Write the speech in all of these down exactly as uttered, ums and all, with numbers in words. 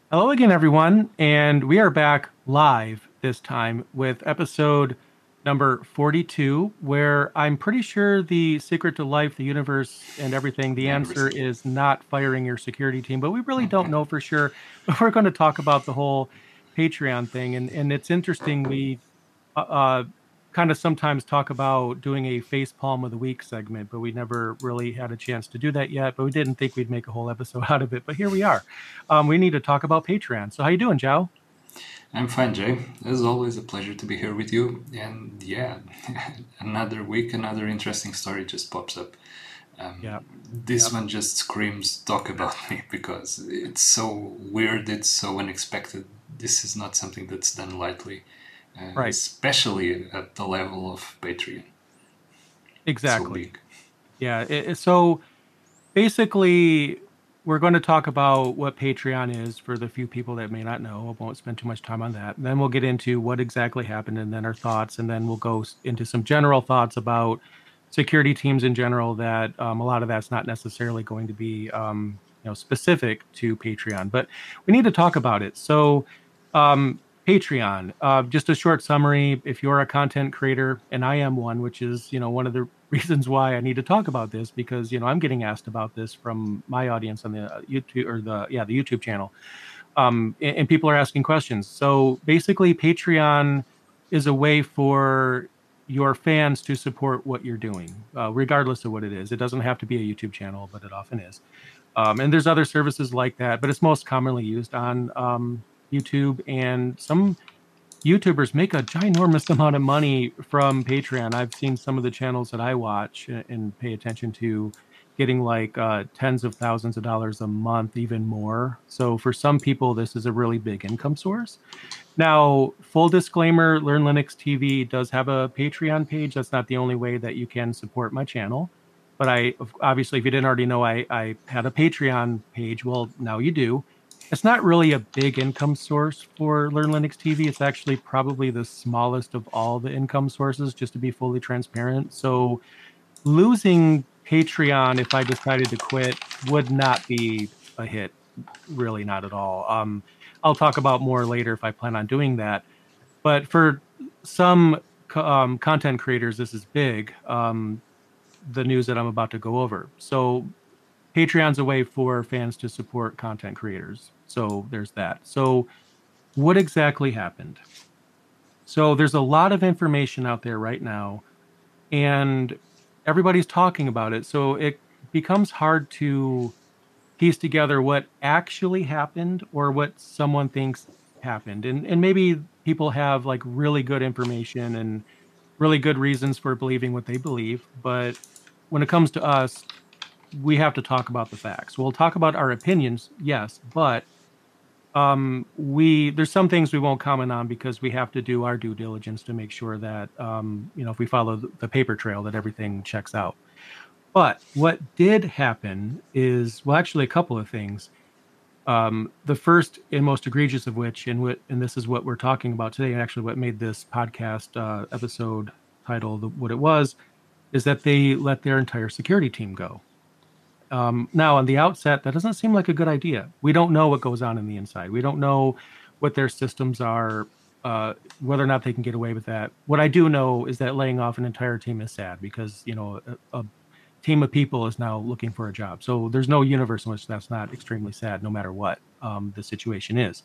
Hello again, everyone, and we are back live this time with episode number forty-two, where I'm pretty sure the secret to life, the universe, and everything, the answer Everything. is not firing your security team, but we really don't know for sure. But we're going to talk about the whole Patreon thing, and and it's interesting. We uh, uh, kind of sometimes talk about doing a face palm of the week segment, but we never really had a chance to do that yet. But we didn't think we'd make a whole episode out of it. But here we are. Um, we need to talk about Patreon. So how you doing, Joe? I'm fine, Jay. As always, a pleasure to be here with you. And yeah, another week, another interesting story just pops up. Um, Yeah, this yeah, one just screams talk about me because it's so weird, it's so unexpected. This is not something that's done lightly, uh, right, especially at the level of Patreon. So exactly. big. Yeah. It, it- so basically, we're going to talk about what Patreon is for the few people that may not know. I won't spend too much time on that. And then we'll get into what exactly happened, and then our thoughts, and then we'll go s- into some general thoughts about security teams in general. That um, a lot of that's not necessarily going to be um, you know specific to Patreon, but we need to talk about it. So. Um, Patreon. Uh, just a short summary. If you're a content creator, and I am one, which is you know one of the reasons why I need to talk about this because you know I'm getting asked about this from my audience on the uh, YouTube or the yeah the YouTube channel, um, and, and people are asking questions. So basically, Patreon is a way for your fans to support what you're doing, uh, regardless of what it is. It doesn't have to be a YouTube channel, but it often is. Um, and there's other services like that, but it's most commonly used on um, YouTube. And some YouTubers make a ginormous amount of money from Patreon. I've seen some of the channels that I watch and, and pay attention to getting like uh, tens of thousands of dollars a month, even more. So for some people, this is a really big income source. Now, full disclaimer, Learn Linux T V does have a Patreon page. That's not the only way that you can support my channel. But I obviously, if you didn't already know, I, I had a Patreon page. Well, now you do. It's not really a big income source for Learn Linux T V. It's actually probably the smallest of all the income sources, just to be fully transparent. So losing Patreon, if I decided to quit, would not be a hit, really not at all. Um, I'll talk about more later if I plan on doing that. But for some um, content creators, this is big. Um, the news that I'm about to go over. So Patreon's a way for fans to support content creators. So there's that. So what exactly happened? So there's a lot of information out there right now, and everybody's talking about it. So it becomes hard to piece together what actually happened or what someone thinks happened. And and maybe people have like really good information and really good reasons for believing what they believe, but when it comes to us, we have to talk about the facts. We'll talk about our opinions, yes, but um we there's some things we won't comment on because we have to do our due diligence to make sure that um you know if we follow the, the paper trail that everything checks out. But what did happen is, well, actually a couple of things. Um, the first and most egregious of which, and what, and this is what we're talking about today, and actually what made this podcast uh, episode title the, what it was, is that they let their entire security team go. Um, now, on the outset, that doesn't seem like a good idea. We don't know what goes on in the inside. We don't know what their systems are, uh, whether or not they can get away with that. What I do know is that laying off an entire team is sad because you know a, a team of people is now looking for a job. So there's no universe in which that's not extremely sad, no matter what um, the situation is.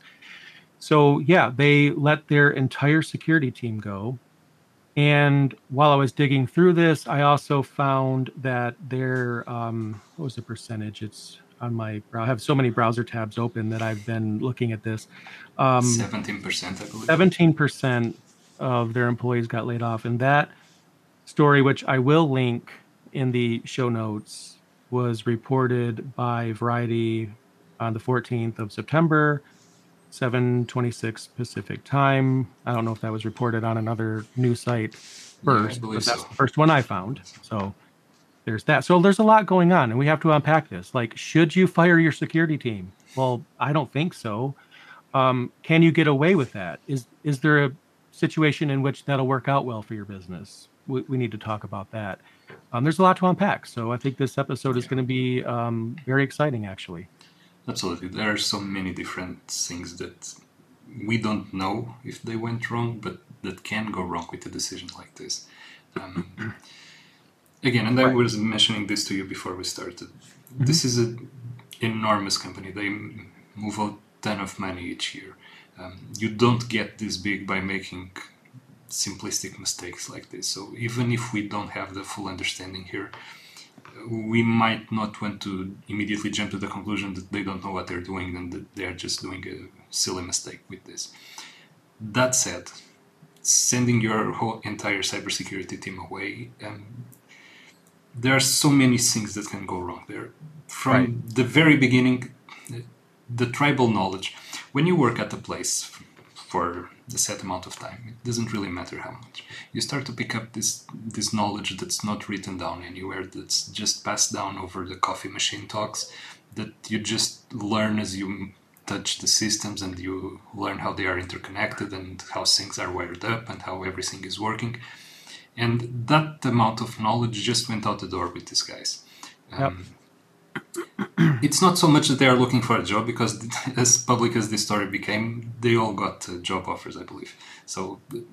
So yeah, they let their entire security team go. And while I was digging through this, I also found that their um, what was the percentage? It's on my. I have so many browser tabs open that I've been looking at this. Um, seventeen percent, I believe. seventeen percent of their employees got laid off, and that story, which I will link in the show notes, was reported by Variety on the fourteenth of September, seven twenty-six Pacific time. I don't know if that was reported on another news site Yeah, I first, believe but so. that's the first one I found. So there's that. So there's a lot going on, and we have to unpack this. Like, should you fire your security team? Well, I don't think so. Um, can you get away with that? Is is there a situation in which that'll work out well for your business? We, we need to talk about that. Um, there's a lot to unpack, so I think this episode is Yeah. going to be um, very exciting, actually. Absolutely. There are so many different things that we don't know if they went wrong, but that can go wrong with a decision like this. Um, again, and I Right. was mentioning this to you before we started. Hmm. This is an enormous company. They move a ton of money each year. Um, you don't get this big by making simplistic mistakes like this. So even if we don't have the full understanding here, we might not want to immediately jump to the conclusion that they don't know what they're doing and that they're just doing a silly mistake with this. That said, sending your whole entire cybersecurity team away, um, there are so many things that can go wrong there. Right. From the very beginning, the tribal knowledge, when you work at a place for a set amount of time, it doesn't really matter how much, you start to pick up this this knowledge that's not written down anywhere, that's just passed down over the coffee machine talks, that you just learn as you touch the systems and you learn how they are interconnected and how things are wired up and how everything is working. And that amount of knowledge just went out the door with these guys. Yep. Um, it's not so much that they are looking for a job, because as public as this story became, they all got uh, job offers, I believe. So that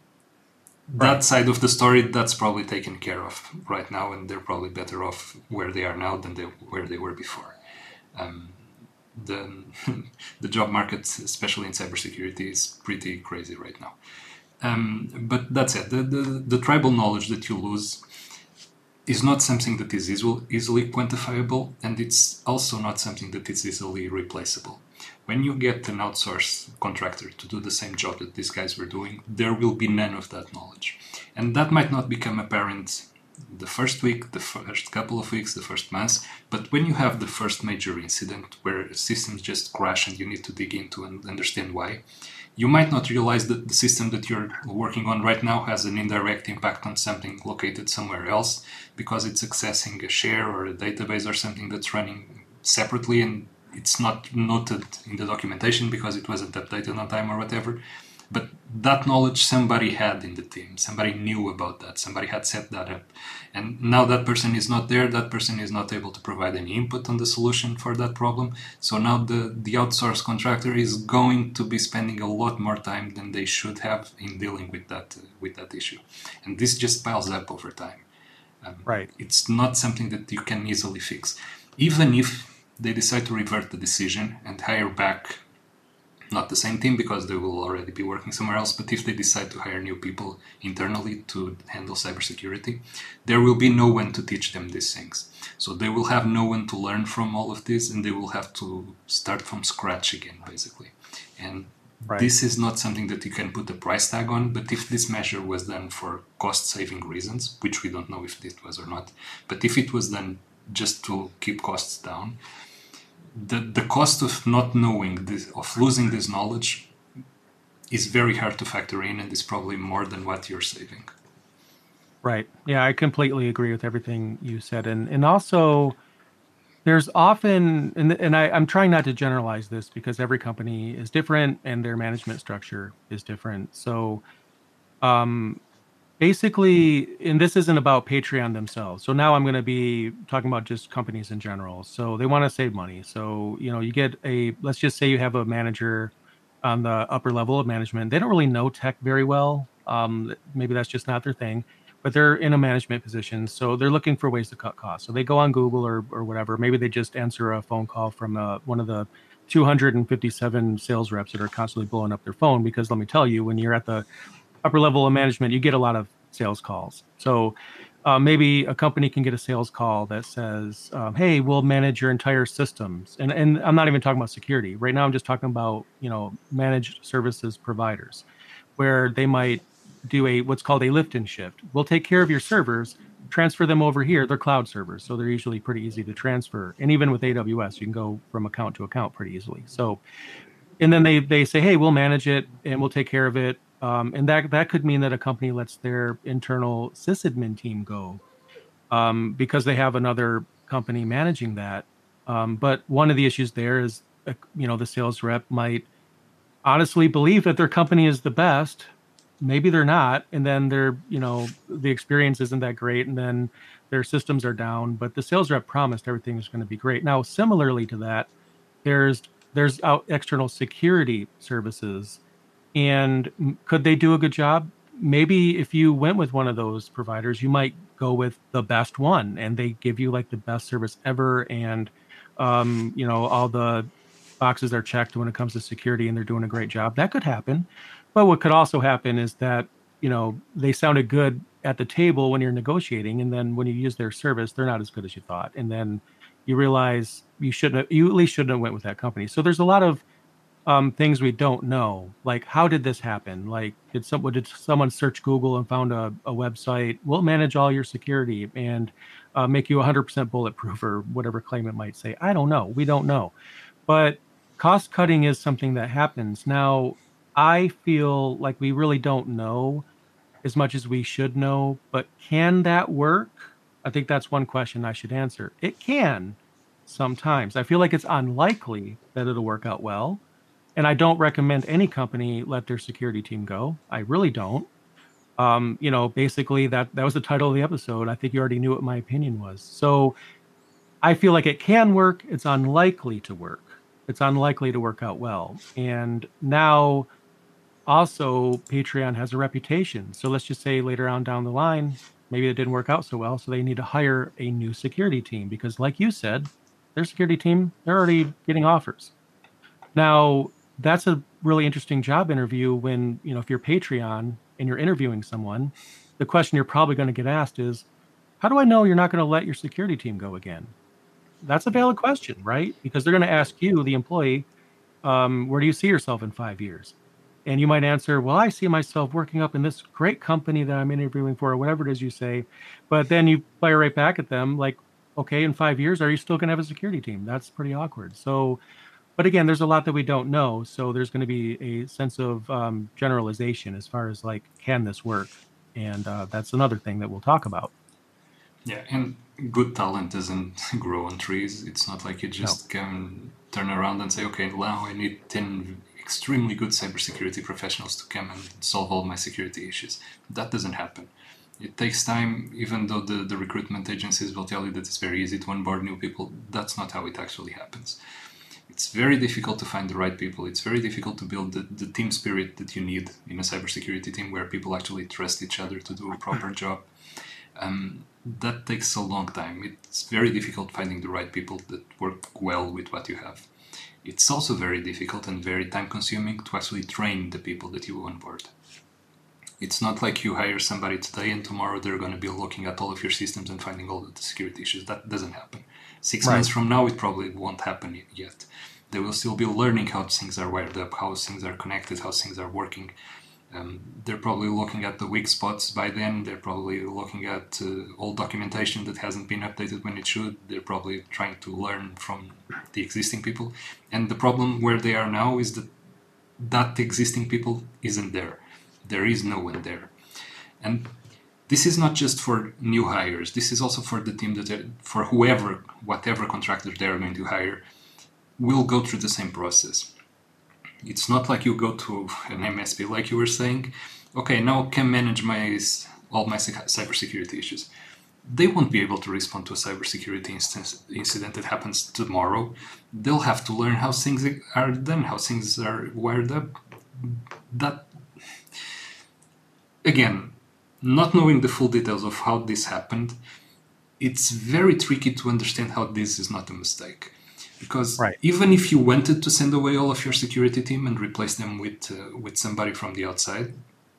Right. side of the story, that's probably taken care of right now, and they're probably better off where they are now than they, where they were before. Um, the the job market, especially in cybersecurity, is pretty crazy right now. Um, but that's it. The, the the tribal knowledge that you lose is not something that is easily quantifiable, and it's also not something that is easily replaceable. When you get an outsourced contractor to do the same job that these guys were doing, there will be none of that knowledge. And that might not become apparent the first week, the first couple of weeks, the first months, but when you have the first major incident where systems just crash and you need to dig into and understand why, you might not realize that the system that you're working on right now has an indirect impact on something located somewhere else, because it's accessing a share or a database or something that's running separately, and it's not noted in the documentation because it wasn't updated on time or whatever. But that knowledge somebody had in the team, somebody knew about that, somebody had set that up. And now that person is not there, that person is not able to provide any input on the solution for that problem. So now the, the outsourced contractor is going to be spending a lot more time than they should have in dealing with that, uh, with that issue. And this just piles up over time. Um, Right. it's not something that you can easily fix. Even if they decide to revert the decision and hire back, not the same team because they will already be working somewhere else, but if they decide to hire new people internally to handle cybersecurity, there will be no one to teach them these things. So they will have no one to learn from all of this, and they will have to start from scratch again, basically. And Right. this is not something that you can put a price tag on, but if this measure was done for cost-saving reasons, which we don't know if it was or not, but if it was done just to keep costs down, the, the cost of not knowing this, of losing this knowledge, is very hard to factor in, and is probably more than what you're saving. Right. Yeah, I completely agree with everything you said. And and also there's often and and I, I'm trying not to generalize this because every company is different and their management structure is different. So um basically, and this isn't about Patreon themselves. So now I'm going to be talking about just companies in general. So they want to save money. So, you know, you get a, let's just say you have a manager on the upper level of management. They don't really know tech very well. Um, maybe that's just not their thing, but they're in a management position. So they're looking for ways to cut costs. So they go on Google or, or whatever. Maybe they just answer a phone call from uh, one of the two hundred fifty-seven sales reps that are constantly blowing up their phone. Because let me tell you, when you're at the upper level of management, you get a lot of sales calls. So uh, maybe a company can get a sales call that says, um, "Hey, we'll manage your entire systems." And and I'm not even talking about security right now. I'm just talking about you know managed services providers, where they might do a what's called a lift and shift. We'll take care of your servers, transfer them over here. They're cloud servers, so they're usually pretty easy to transfer. And even with A W S, you can go from account to account pretty easily. So and then they they say, "Hey, we'll manage it and we'll take care of it." Um, and that that could mean that a company lets their internal sysadmin team go um, because they have another company managing that. Um, but one of the issues there is, uh, you know, the sales rep might honestly believe that their company is the best. Maybe they're not, and then they're, you know, the experience isn't that great, and then their systems are down. But the sales rep promised everything is going to be great. Now, similarly to that, there's there's out external security services, and m- could they do a good job? Maybe if you went with one of those providers, you might go with the best one, and they give you like the best service ever, and um, you know, all the boxes are checked when it comes to security, and they're doing a great job. That could happen. But what could also happen is that, you know, they sounded good at the table when you're negotiating, and then when you use their service, they're not as good as you thought, and then you realize you shouldn't have, you at least shouldn't have went with that company. So there's a lot of um, things we don't know, like how did this happen? Like, did someone did someone search Google and found a, a website? We'll manage all your security and uh, make you one hundred percent bulletproof, or whatever claim it might say. I don't know. We don't know, but cost cutting is something that happens. Now, I feel like we really don't know as much as we should know, but can that work? I think that's one question I should answer. It can sometimes. I feel like it's unlikely that it'll work out well. And I don't recommend any company let their security team go. I really don't. Um, you know, basically that that was the title of the episode. I think you already knew what my opinion was. So I feel like it can work. It's unlikely to work. It's unlikely to work out well. And now also Patreon has a reputation. So let's just say later on down the line, maybe it didn't work out so well. So they need to hire a new security team because, like you said, their security team, they're already getting offers. Now, that's a really interesting job interview when, you know, if you're Patreon and you're interviewing someone, the question you're probably going to get asked is, how do I know you're not going to let your security team go again? That's a valid question, right? Because they're going to ask you, the employee, um, where do you see yourself in five years? And you might answer, well, I see myself working up in this great company that I'm interviewing for, or whatever it is you say. But then you fire right back at them, like, okay, in five years, are you still going to have a security team? That's pretty awkward. So, but again, there's a lot that we don't know. So there's going to be a sense of um, generalization as far as like, can this work? And uh, that's another thing that we'll talk about. Yeah, and good talent doesn't grow on trees. It's not like you No. just can turn around and say, okay, now I need ten extremely good cybersecurity professionals to come and solve all my security issues. That doesn't happen. It takes time, even though the, the recruitment agencies will tell you that it's very easy to onboard new people. That's not how it actually happens. It's very difficult to find the right people. It's very difficult to build the, the team spirit that you need in a cybersecurity team where people actually trust each other to do a proper job. Um, that takes a long time. It's very difficult finding the right people that work well with what you have. It's also very difficult and very time consuming to actually train the people that you onboard. It's not like you hire somebody today and tomorrow they're going to be looking at all of your systems and finding all of the security issues. That doesn't happen. Six Right. months from now, it probably won't happen yet. They will still be learning how things are wired up, how things are connected, how things are working. Um, they're probably looking at the weak spots by then. They're probably looking at uh, old documentation that hasn't been updated when it should. They're probably trying to learn from the existing people. And the problem where they are now is that that existing people isn't there. There is no one there. And this is not just for new hires. This is also for the team that, for whoever, whatever contractor they're going to hire, will go through the same process. It's not like you go to an M S P, like you were saying, okay, now can manage my all my cybersecurity issues. They won't be able to respond to a cybersecurity instance, incident that happens tomorrow. They'll have to learn how things are done, how things are wired up. That, again, not knowing the full details of how this happened, it's very tricky to understand how this is not a mistake. Because Right. even if you wanted to send away all of your security team and replace them with uh, with somebody from the outside,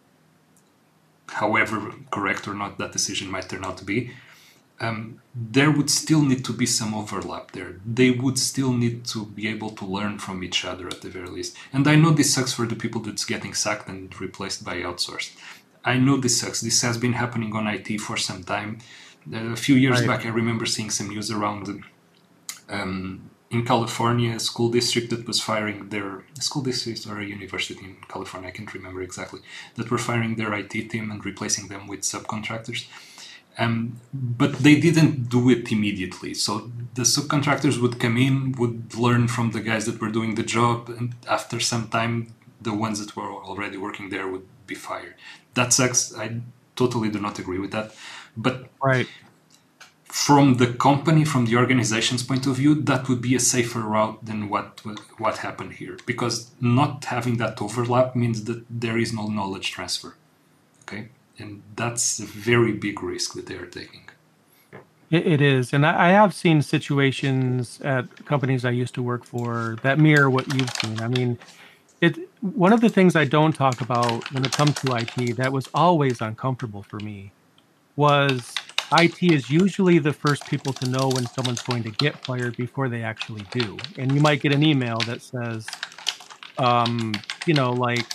however correct or not that decision might turn out to be, um, there would still need to be some overlap there. They would still need to be able to learn from each other at the very least. And I know this sucks for the people that's getting sacked and replaced by outsourced. I know this sucks. This has been happening on I T for some time. Uh, a few years Right. back, I remember seeing some news around um, in California, a school district that was firing their school district or a university in California, I can't remember exactly, that were firing their I T team and replacing them with subcontractors. Um, but they didn't do it immediately. So the subcontractors would come in, would learn from the guys that were doing the job, and after some time, the ones that were already working there would be fired. That sucks. I totally do not agree with that. But Right. from the company, from the organization's point of view, that would be a safer route than what what happened here, because not having that overlap means that there is no knowledge transfer. Okay, and that's a very big risk that they are taking. It, it is, and I, I have seen situations at companies I used to work for that mirror what you've seen. I mean, it one of the things I don't talk about when it comes to I T that was always uncomfortable for me was I T is usually the first people to know when someone's going to get fired before they actually do. And you might get an email that says, um, you know, like,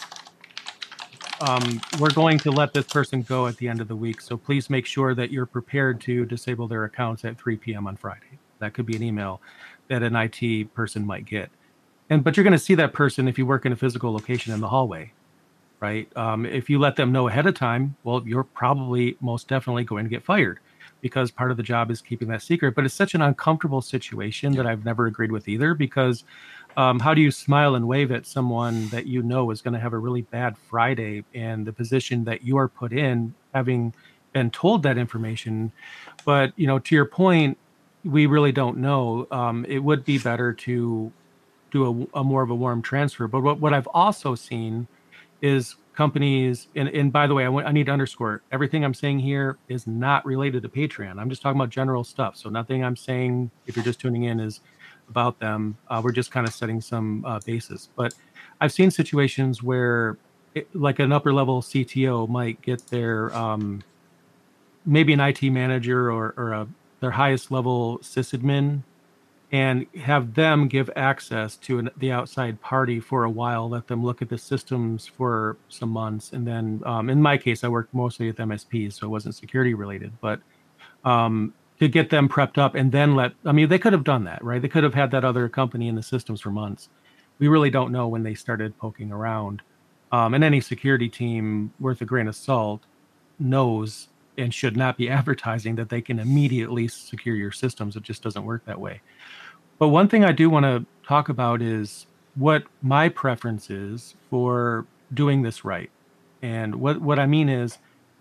um, we're going to let this person go at the end of the week. So please make sure that you're prepared to disable their accounts at three p.m. on Friday. That could be an email that an I T person might get. And but you're going to see that person if you work in a physical location in the hallway, right? Um, if you let them know ahead of time, well, you're probably most definitely going to get fired because part of the job is keeping that secret. But it's such an uncomfortable situation Yeah. that I've never agreed with either, because um, how do you smile and wave at someone that you know is going to have a really bad Friday, and the position that you are put in, having been told that information? But, you know, to your point, we really don't know. Um, it would be better to do a, a more of a warm transfer. But what, what I've also seen is companies, and, and by the way, I, want, I need to underscore everything I'm saying here is not related to Patreon. I'm just talking about general stuff. So nothing I'm saying, if you're just tuning in, is about them. Uh, we're just kind of setting some uh, basis. But I've seen situations where, it, like an upper level C T O might get their um, maybe an I T manager or, or a, their highest level sysadmin, and have them give access to an, the outside party for a while, let them look at the systems for some months. And then um, in my case, I worked mostly with M S Ps, so it wasn't security related, but um, to get them prepped up and then let, I mean, they could have done that, right? They could have had that other company in the systems for months. We really don't know when they started poking around. Um, and any security team worth a grain of salt knows and should not be advertising that they can immediately secure your systems. It just doesn't work that way. But one thing I do want to talk about is what my preference is for doing this right. And what, what I mean is,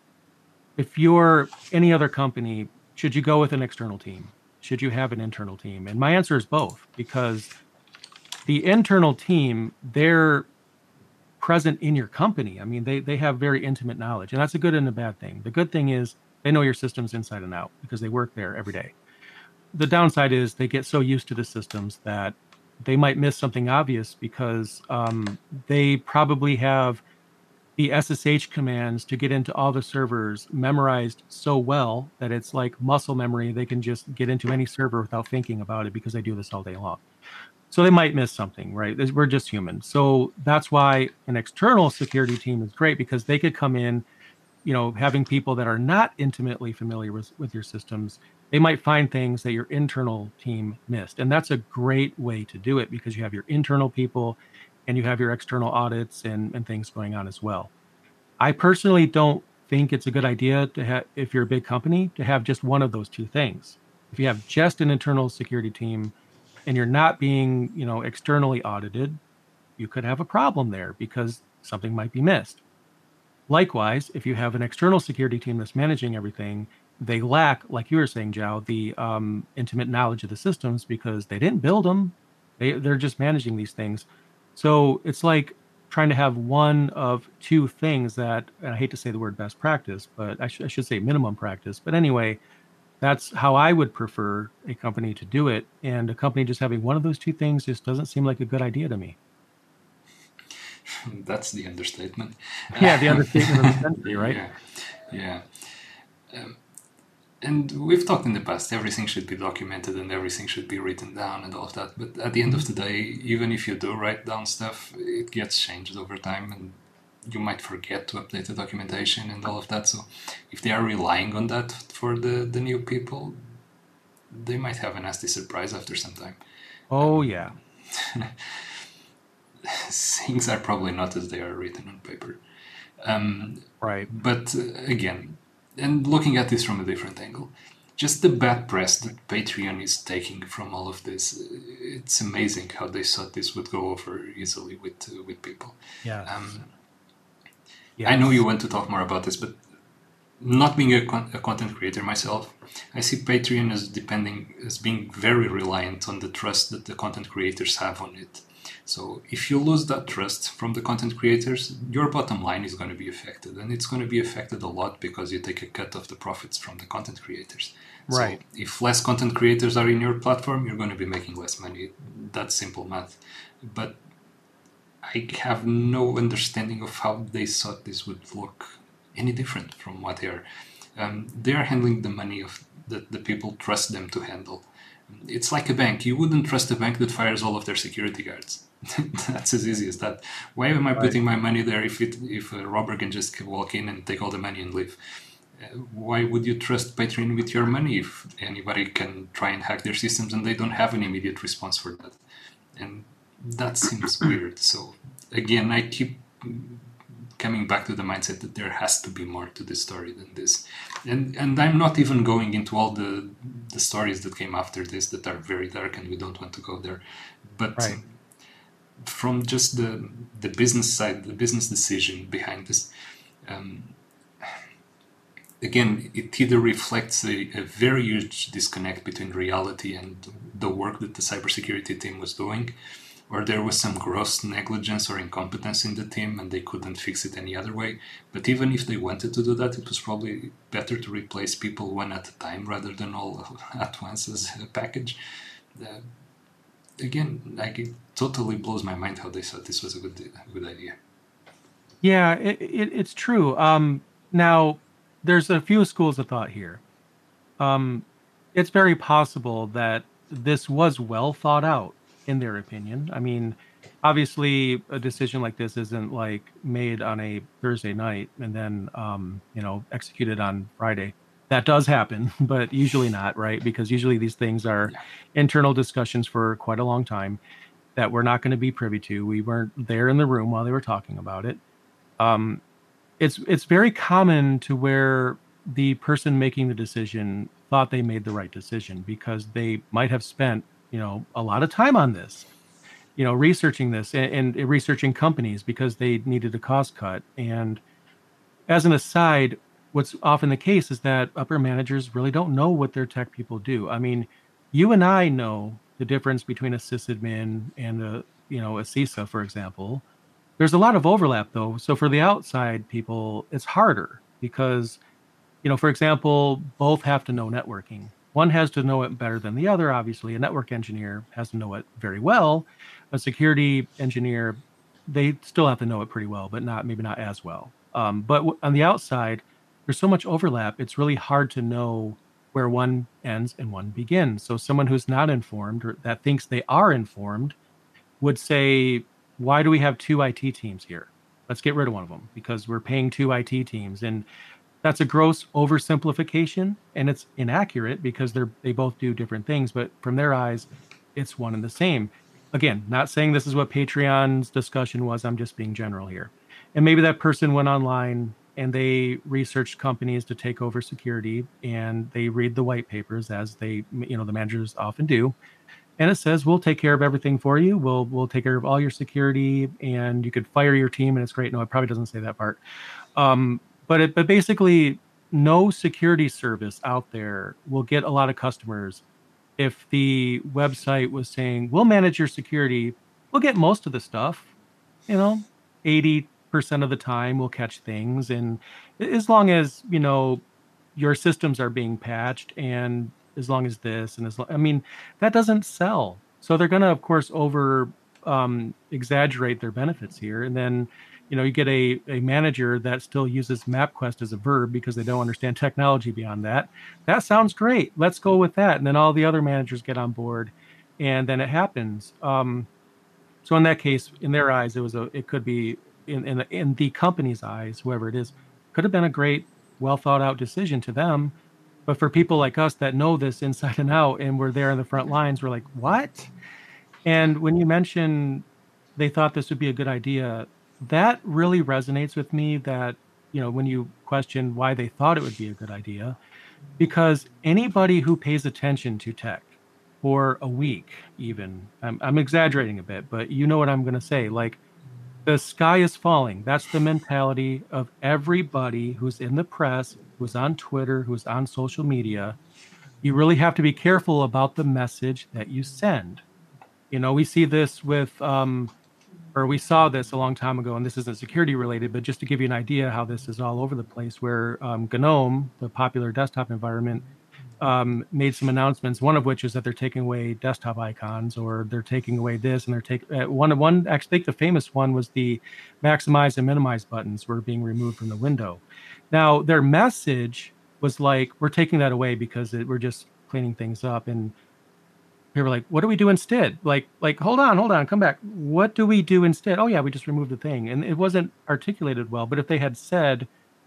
if you're any other company, should you go with an external team? Should you have an internal team? And my answer is both, because the internal team, they're present in your company. I mean, they they have very intimate knowledge, and that's a good and a bad thing. The good thing is they know your systems inside and out because they work there every day. The downside is they get so used to the systems that they might miss something obvious because um, they probably have the S S H commands to get into all the servers memorized so well that it's like muscle memory. They can just get into any server without thinking about it because they do this all day long. So they might miss something, right? We're just human. So that's why an external security team is great, because they could come in, you know, having people that are not intimately familiar with, with your systems. They might find things that your internal team missed. And that's a great way to do it, because you have your internal people and you have your external audits and, and things going on as well. I personally don't think it's a good idea to have, if you're a big company, to have just one of those two things. If you have just an internal security team and you're not being, you know, externally audited, you could have a problem there because something might be missed. Likewise, if you have an external security team that's managing everything, they lack, like you were saying, Zhao, the um, intimate knowledge of the systems because they didn't build them. They, they're just managing these things. So it's like trying to have one of two things that, and I hate to say the word best practice, but I, sh- I should say minimum practice. But anyway, that's how I would prefer a company to do it. And a company just having one of those two things just doesn't seem like a good idea to me. That's the understatement. Yeah, the understatement of the century, right? Yeah, yeah. Um, and we've talked in the past, everything should be documented and everything should be written down and all of that. But at the end of the day, even if you do write down stuff, it gets changed over time and you might forget to update the documentation and all of that. So if they are relying on that for the, the new people, they might have a nasty surprise after some time. Oh, um, yeah. Things are probably not as they are written on paper. Um, right. But uh, again, and looking at this from a different angle, just the bad press that Patreon is taking from all of this, it's amazing how they thought this would go over easily with uh, with people. Yeah. Um, yes. I know you want to talk more about this, but not being a, con- a content creator myself, I see Patreon as depending as being very reliant on the trust that the content creators have on it. So if you lose that trust from the content creators, your bottom line is going to be affected, and it's going to be affected a lot because you take a cut of the profits from the content creators. So Right. if less content creators are in your platform, you're going to be making less money. That's simple math. But I have no understanding of how they thought this would look any different from what they are. Um, they are handling the money of that the people trust them to handle. It's like a bank. You wouldn't trust a bank that fires all of their security guards. That's as easy as that. Why am I Right. putting my money there if it if a robber can just walk in and take all the money and leave? Uh, why would you trust Patreon with your money if anybody can try and hack their systems and they don't have an immediate response for that? And that seems weird. So again, I keep coming back to the mindset that there has to be more to this story than this. And and I'm not even going into all the the stories that came after this that are very dark and we don't want to go there. But Right. from just the the business side, the business decision behind this, um, again, it either reflects a, a very huge disconnect between reality and the work that the cybersecurity team was doing, or there was some gross negligence or incompetence in the team and they couldn't fix it any other way. But even if they wanted to do that, it was probably better to replace people one at a time rather than all at once as a package. Uh, again, like it totally blows my mind how they thought this was a good, a good idea. Yeah, it, it, it's true. Um, now, there's a few schools of thought here. Um, it's very possible that this was well thought out, in their opinion. I mean, obviously, a decision like this isn't like made on a Thursday night and then, um, you know, executed on Friday. That does happen, but usually not, right? Because usually these things are Yeah. internal discussions for quite a long time that we're not going to be privy to. We weren't there in the room while they were talking about it. Um, it's it's very common to where the person making the decision thought they made the right decision because they might have spent, you know, a lot of time on this, you know, researching this and, and researching companies because they needed a cost cut. And as an aside, what's often the case is that upper managers really don't know what their tech people do. I mean, you and I know the difference between a sysadmin and a, you know, a CISA, for example. There's a lot of overlap though. So for the outside people, it's harder because, you know, for example, both have to know networking. One has to know it better than the other, obviously. A network engineer has to know it very well. A security engineer, they still have to know it pretty well, but not maybe not as well. Um, but w- on the outside, there's so much overlap. It's really hard to know where one ends and one begins. So someone who's not informed or that thinks they are informed would say, why do we have two I T teams here? Let's get rid of one of them because we're paying two I T teams. And that's a gross oversimplification and it's inaccurate because they're they both do different things, but from their eyes, it's one and the same. Again, not saying this is what Patreon's discussion was. I'm just being general here. And maybe that person went online and they researched companies to take over security and they read the white papers as they, you know, the managers often do, and it says we'll take care of everything for you. We'll we'll take care of all your security, and you could fire your team, and it's great. No, it probably doesn't say that part. Um, but it but basically, no security service out there will get a lot of customers if the website was saying we'll manage your security. We'll get most of the stuff. You know, eighty percent of the time we'll catch things, and as long as you know your systems are being patched and as long as this and as long, I mean, that doesn't sell. So they're going to, of course, over um, exaggerate their benefits here. And then, you know, you get a, a manager that still uses MapQuest as a verb because they don't understand technology beyond that. That sounds great. Let's go with that. And then all the other managers get on board and then it happens. Um, so in that case, in their eyes, it was a, it could be in, in, the, in the company's eyes, whoever it is, could have been a great, well thought out decision to them. But for people like us that know this inside and out and we're there in the front lines, we're like, what? And when you mention they thought this would be a good idea, that really resonates with me that, you know, when you question why they thought it would be a good idea, because anybody who pays attention to tech for a week, even, I'm, I'm exaggerating a bit, but you know what I'm going to say. Like, The sky is falling. That's the mentality of everybody who's in the press, who's on Twitter, who's on social media. You really have to be careful about the message that you send. You know, we see this with, um, or we saw this a long time ago, and this isn't security related, but just to give you an idea how this is all over the place, where um, GNOME, the popular desktop environment, um, made some announcements. One of which is that they're taking away desktop icons, or they're taking away this, and they're taking uh, one. One actually, I think the famous one was the maximize and minimize buttons were being removed from the window. Now, their message was like, "We're taking that away because it, we're just cleaning things up." And we were like, "What do we do instead?" Like, like, hold on, hold on, come back. What do we do instead? Oh yeah, we just removed the thing, and it wasn't articulated well. But if they had said,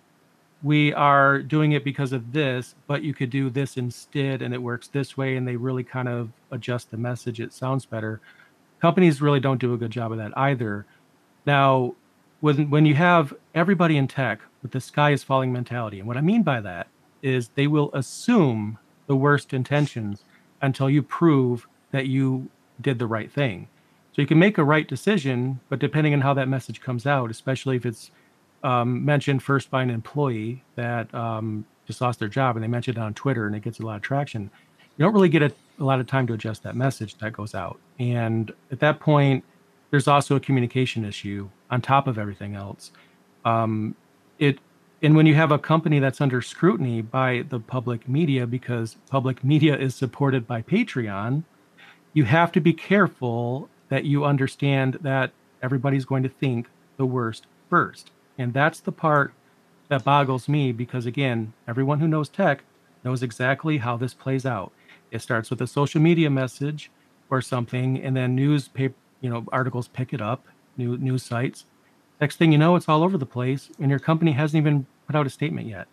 we are doing it because of this, but you could do this instead, and it works this way, and they really kind of adjust the message, it sounds better. Companies really don't do a good job of that either. Now, when when you have everybody in tech with the sky is falling mentality, and what I mean by that is they will assume the worst intentions until you prove that you did the right thing. So you can make a right decision, but depending on how that message comes out, especially if it's um, mentioned first by an employee that um, just lost their job, and they mention it on Twitter, and it gets a lot of traction, you don't really get a, a lot of time to adjust that message that goes out. And at that point, there's also a communication issue on top of everything else. Um, it and when you have a company that's under scrutiny by the public media, because public media is supported by Patreon, you have to be careful that you understand that everybody's going to think the worst first. And that's the part that boggles me, because again, everyone who knows tech knows exactly how this plays out. It starts with a social media message or something, and then news paper, you know, articles pick it up, new news sites. Next thing you know, it's all over the place, and your company hasn't even put out a statement yet.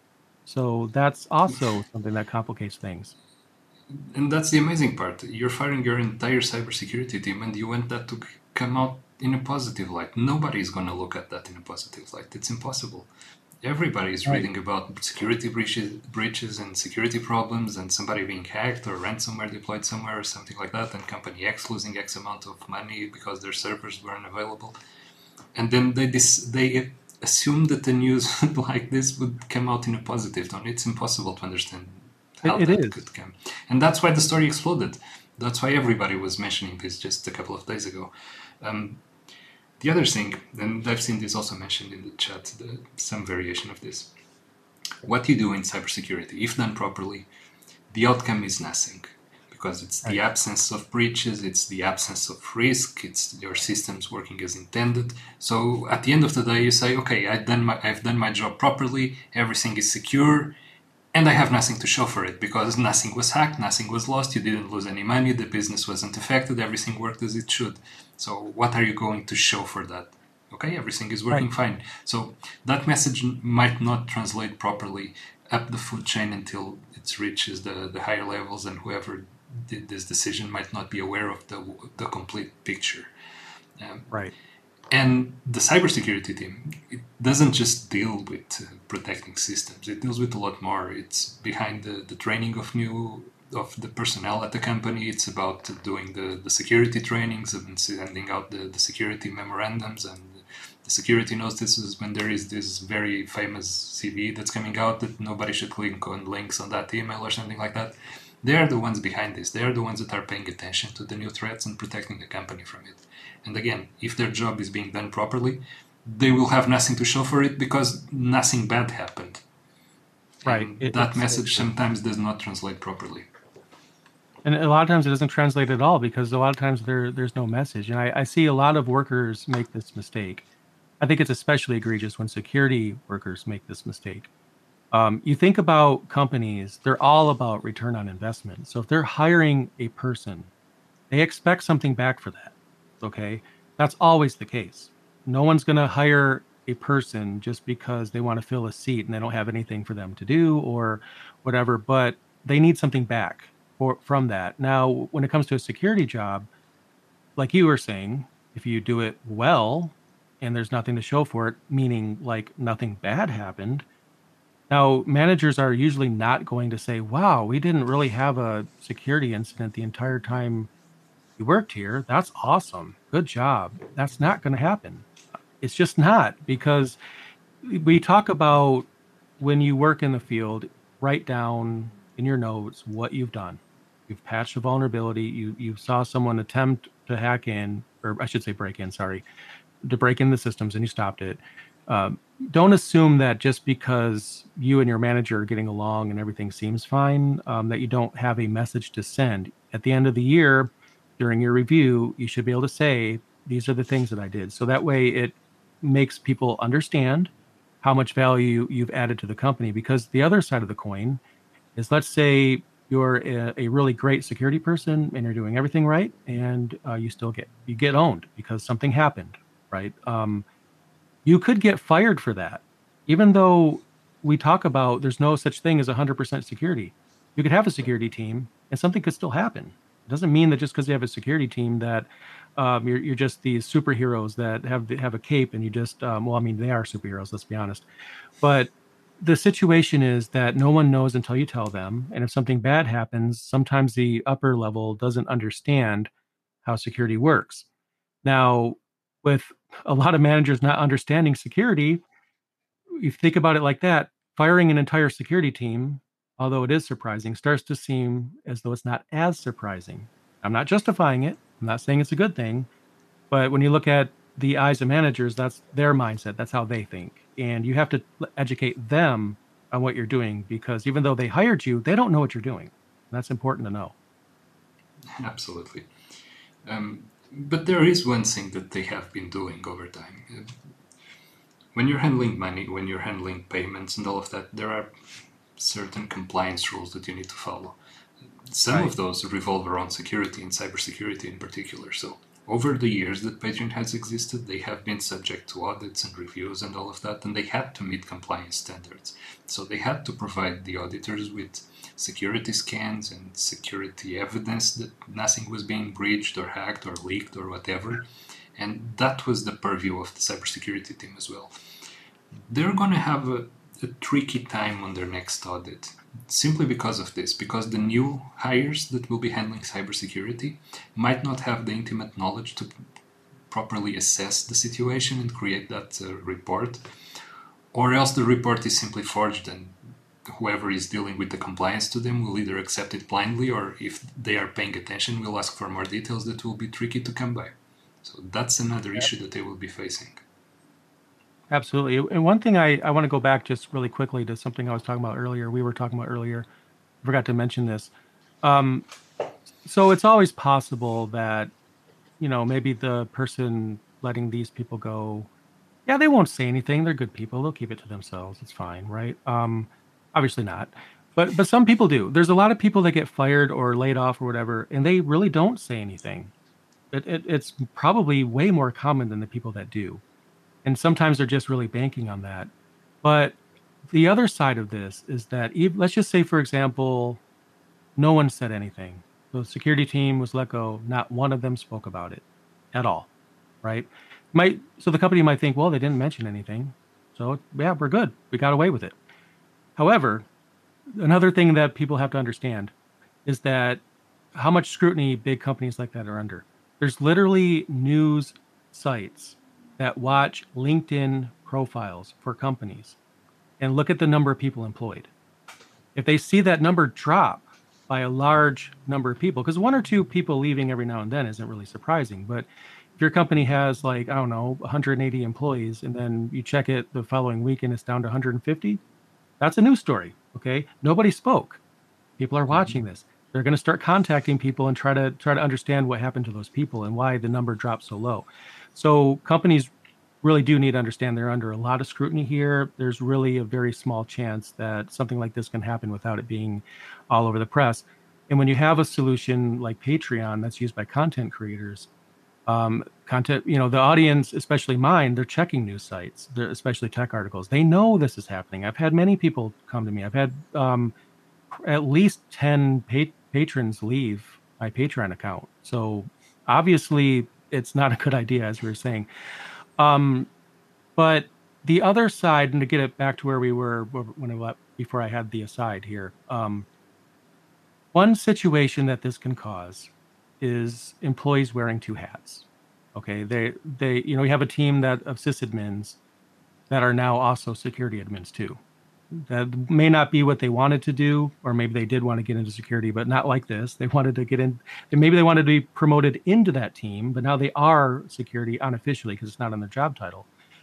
So that's also something that complicates things. And that's the amazing part. You're firing your entire cybersecurity team, and you want that to come out in a positive light. Nobody is going to look at that in a positive light. It's impossible. Everybody is Right. reading about security breaches, breaches and security problems, and somebody being hacked or ransomware deployed somewhere or something like that, and company X losing X amount of money because their servers weren't available. And then they dis- they assume that the news like this would come out in a positive tone. It's impossible to understand how It, it that is. could come. And that's why the story exploded. That's why everybody was mentioning this just a couple of days ago. Um, the other thing, and I've seen this also mentioned in the chat, the, some variation of this. What you do in cybersecurity, if done properly, the outcome is nothing, because it's the Right. absence of breaches, it's the absence of risk, it's your systems working as intended. So at the end of the day, you say, okay, I've done my, I've done my job properly, everything is secure, and I have nothing to show for it, because nothing was hacked, nothing was lost, you didn't lose any money, the business wasn't affected, everything worked as it should. So what are you going to show for that? Okay, everything is working Right. fine. So that message might not translate properly up the food chain until it reaches the, the higher levels, and whoever did this decision might not be aware of the, the complete picture. Um, Right. and the cybersecurity team, it doesn't just deal with uh, protecting systems. It deals with a lot more. It's behind the, the training of new of the personnel at the company. It's about doing the, the security trainings and sending out the, the security memorandums and the security notices when there is this very famous C V that's coming out that nobody should click on links on that email or something like that. They are the ones behind this. They are the ones that are paying attention to the new threats and protecting the company from it. And again, if their job is being done properly, they will have nothing to show for it because nothing bad happened. Right. And It, that it's so message true. sometimes does not translate properly. And a lot of times it doesn't translate at all, because a lot of times there there's no message. And I, I see a lot of workers make this mistake. I think it's especially egregious when security workers make this mistake. Um, you think about companies, they're all about return on investment. So if they're hiring a person, they expect something back for that. Okay. That's always the case. No one's going to hire a person just because they want to fill a seat and they don't have anything for them to do or whatever, but they need something back for, from that. Now, when it comes to a security job, like you were saying, if you do it well and there's nothing to show for it, meaning like nothing bad happened, now, managers are usually not going to say, wow, we didn't really have a security incident the entire time you worked here. That's awesome. Good job. That's not going to happen. It's just not, because we talk about when you work in the field, write down in your notes what you've done. You've patched a vulnerability. You you saw someone attempt to hack in, or I should say break in. Sorry, to break in the systems, and you stopped it. Um, don't assume that just because you and your manager are getting along and everything seems fine, um, that you don't have a message to send. At the end of the year, during your review, you should be able to say, these are the things that I did. So that way it makes people understand how much value you've added to the company. Because the other side of the coin is, let's say you're a, a really great security person and you're doing everything right, and uh, you still get you get owned because something happened, right? Um, you could get fired for that, even though we talk about there's no such thing as one hundred percent security. You could have a security team and something could still happen. It doesn't mean that just because you have a security team that um, you're, you're just these superheroes that have have a cape and you just um, well, I mean, they are superheroes, let's be honest. But the situation is that no one knows until you tell them. And if something bad happens, sometimes the upper level doesn't understand how security works. Now, with a lot of managers not understanding security, if you think about it like that, firing an entire security team, although it is surprising, starts to seem as though it's not as surprising. I'm not justifying it. I'm not saying it's a good thing. But when you look at the eyes of managers, that's their mindset. That's how they think. And you have to educate them on what you're doing, because even though they hired you, they don't know what you're doing. That's important to know. Absolutely. Um, but there is one thing that they have been doing over time. When you're handling money, when you're handling payments and all of that, there are certain compliance rules that you need to follow. Some Right. of those revolve around security and cybersecurity in particular. So over the years that Patreon has existed, they have been subject to audits and reviews and all of that, and they had to meet compliance standards. So they had to provide the auditors with security scans and security evidence that nothing was being breached or hacked or leaked or whatever. And that was the purview of the cybersecurity team as well. They're going to have a, a tricky time on their next audit, simply because of this, because the new hires that will be handling cybersecurity might not have the intimate knowledge to properly assess the situation and create that uh, report, or else the report is simply forged and whoever is dealing with the compliance to them will either accept it blindly, or if they are paying attention, will ask for more details that will be tricky to come by. So that's another issue that they will be facing. Absolutely. And one thing I, I want to go back just really quickly to something I was talking about earlier. We were talking about earlier. I forgot to mention this. Um, so it's always possible that, you know, maybe the person letting these people go, yeah, they won't say anything. They're good people. They'll keep it to themselves. It's fine, right? Um, obviously not. But but some people do. There's a lot of people that get fired or laid off or whatever, and they really don't say anything. It, it, it's probably way more common than the people that do. And sometimes they're just really banking on that. But the other side of this is that, ev- let's just say, for example, no one said anything. The security team was let go. Not one of them spoke about it at all, right? Might so the company might think, well, they didn't mention anything, so yeah, we're good. We got away with it. However, another thing that people have to understand is that how much scrutiny big companies like that are under. There's literally news sites that watch LinkedIn profiles for companies and look at the number of people employed. If they see that number drop by a large number of people, because one or two people leaving every now and then isn't really surprising, but if your company has, like, I don't know, one hundred eighty employees, and then you check it the following week and it's down to one hundred fifty, that's a news story. Okay, nobody spoke. People are watching this. They're going to start contacting people and try to try to understand what happened to those people and why the number dropped so low. So companies really do need to understand they're under a lot of scrutiny here. There's really a very small chance that something like this can happen without it being all over the press. And when you have a solution like Patreon that's used by content creators, um, content, you know, the audience, especially mine, they're checking news sites, especially tech articles. They know this is happening. I've had many people come to me. I've had um, at least ten pa- patrons leave my Patreon account. So obviously it's not a good idea, as we were saying. Um, but the other side, and to get it back to where we were when I left, before I had the aside here, um, one situation that this can cause is employees wearing two hats. Okay, they they you know we have a team that of sysadmins that are now also security admins too. That may not be what they wanted to do, or maybe they did want to get into security, but not like this. They wanted to get in, maybe they wanted to be promoted into that team, but now they are security unofficially because it's not on their job title.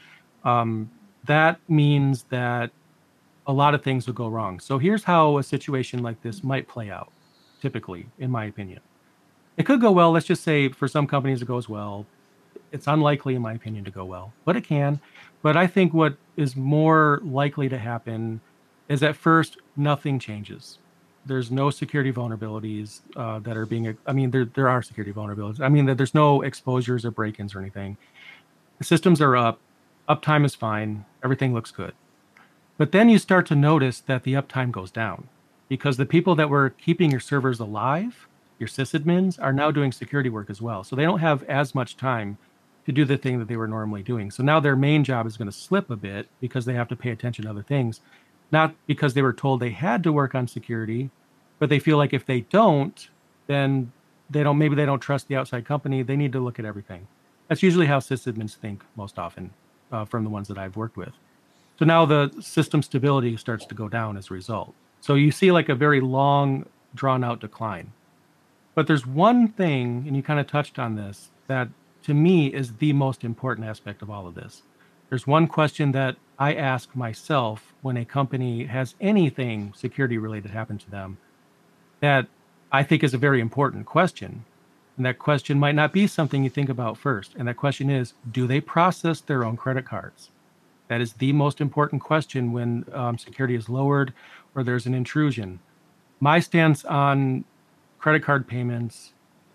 Um, that means that a lot of things will go wrong. So here's how a situation like this might play out, typically, in my opinion. It could go well. Let's just say for some companies it goes well. It's unlikely, in my opinion, to go well, but it can. But I think what is more likely to happen is at first nothing changes. There's no security vulnerabilities uh, that are being. I mean, there there are security vulnerabilities. I mean, there's no exposures or break-ins or anything. The systems are up. Uptime is fine. Everything looks good. But then you start to notice that the uptime goes down because the people that were keeping your servers alive, your sysadmins, are now doing security work as well. So they don't have as much time to do the thing that they were normally doing. So now their main job is going to slip a bit because they have to pay attention to other things, not because they were told they had to work on security, but they feel like if they don't, then they don't, maybe they don't trust the outside company. They need to look at everything. That's usually how sysadmins think most often uh, from the ones that I've worked with. So now the system stability starts to go down as a result. So you see like a very long, drawn out decline. But there's one thing, and you kind of touched on this, that to me is the most important aspect of all of this. There's one question that I ask myself when a company has anything security related happen to them that I think is a very important question. And that question might not be something you think about first. And that question is, do they process their own credit cards? That is the most important question when um, security is lowered or there's an intrusion. My stance on credit card payments,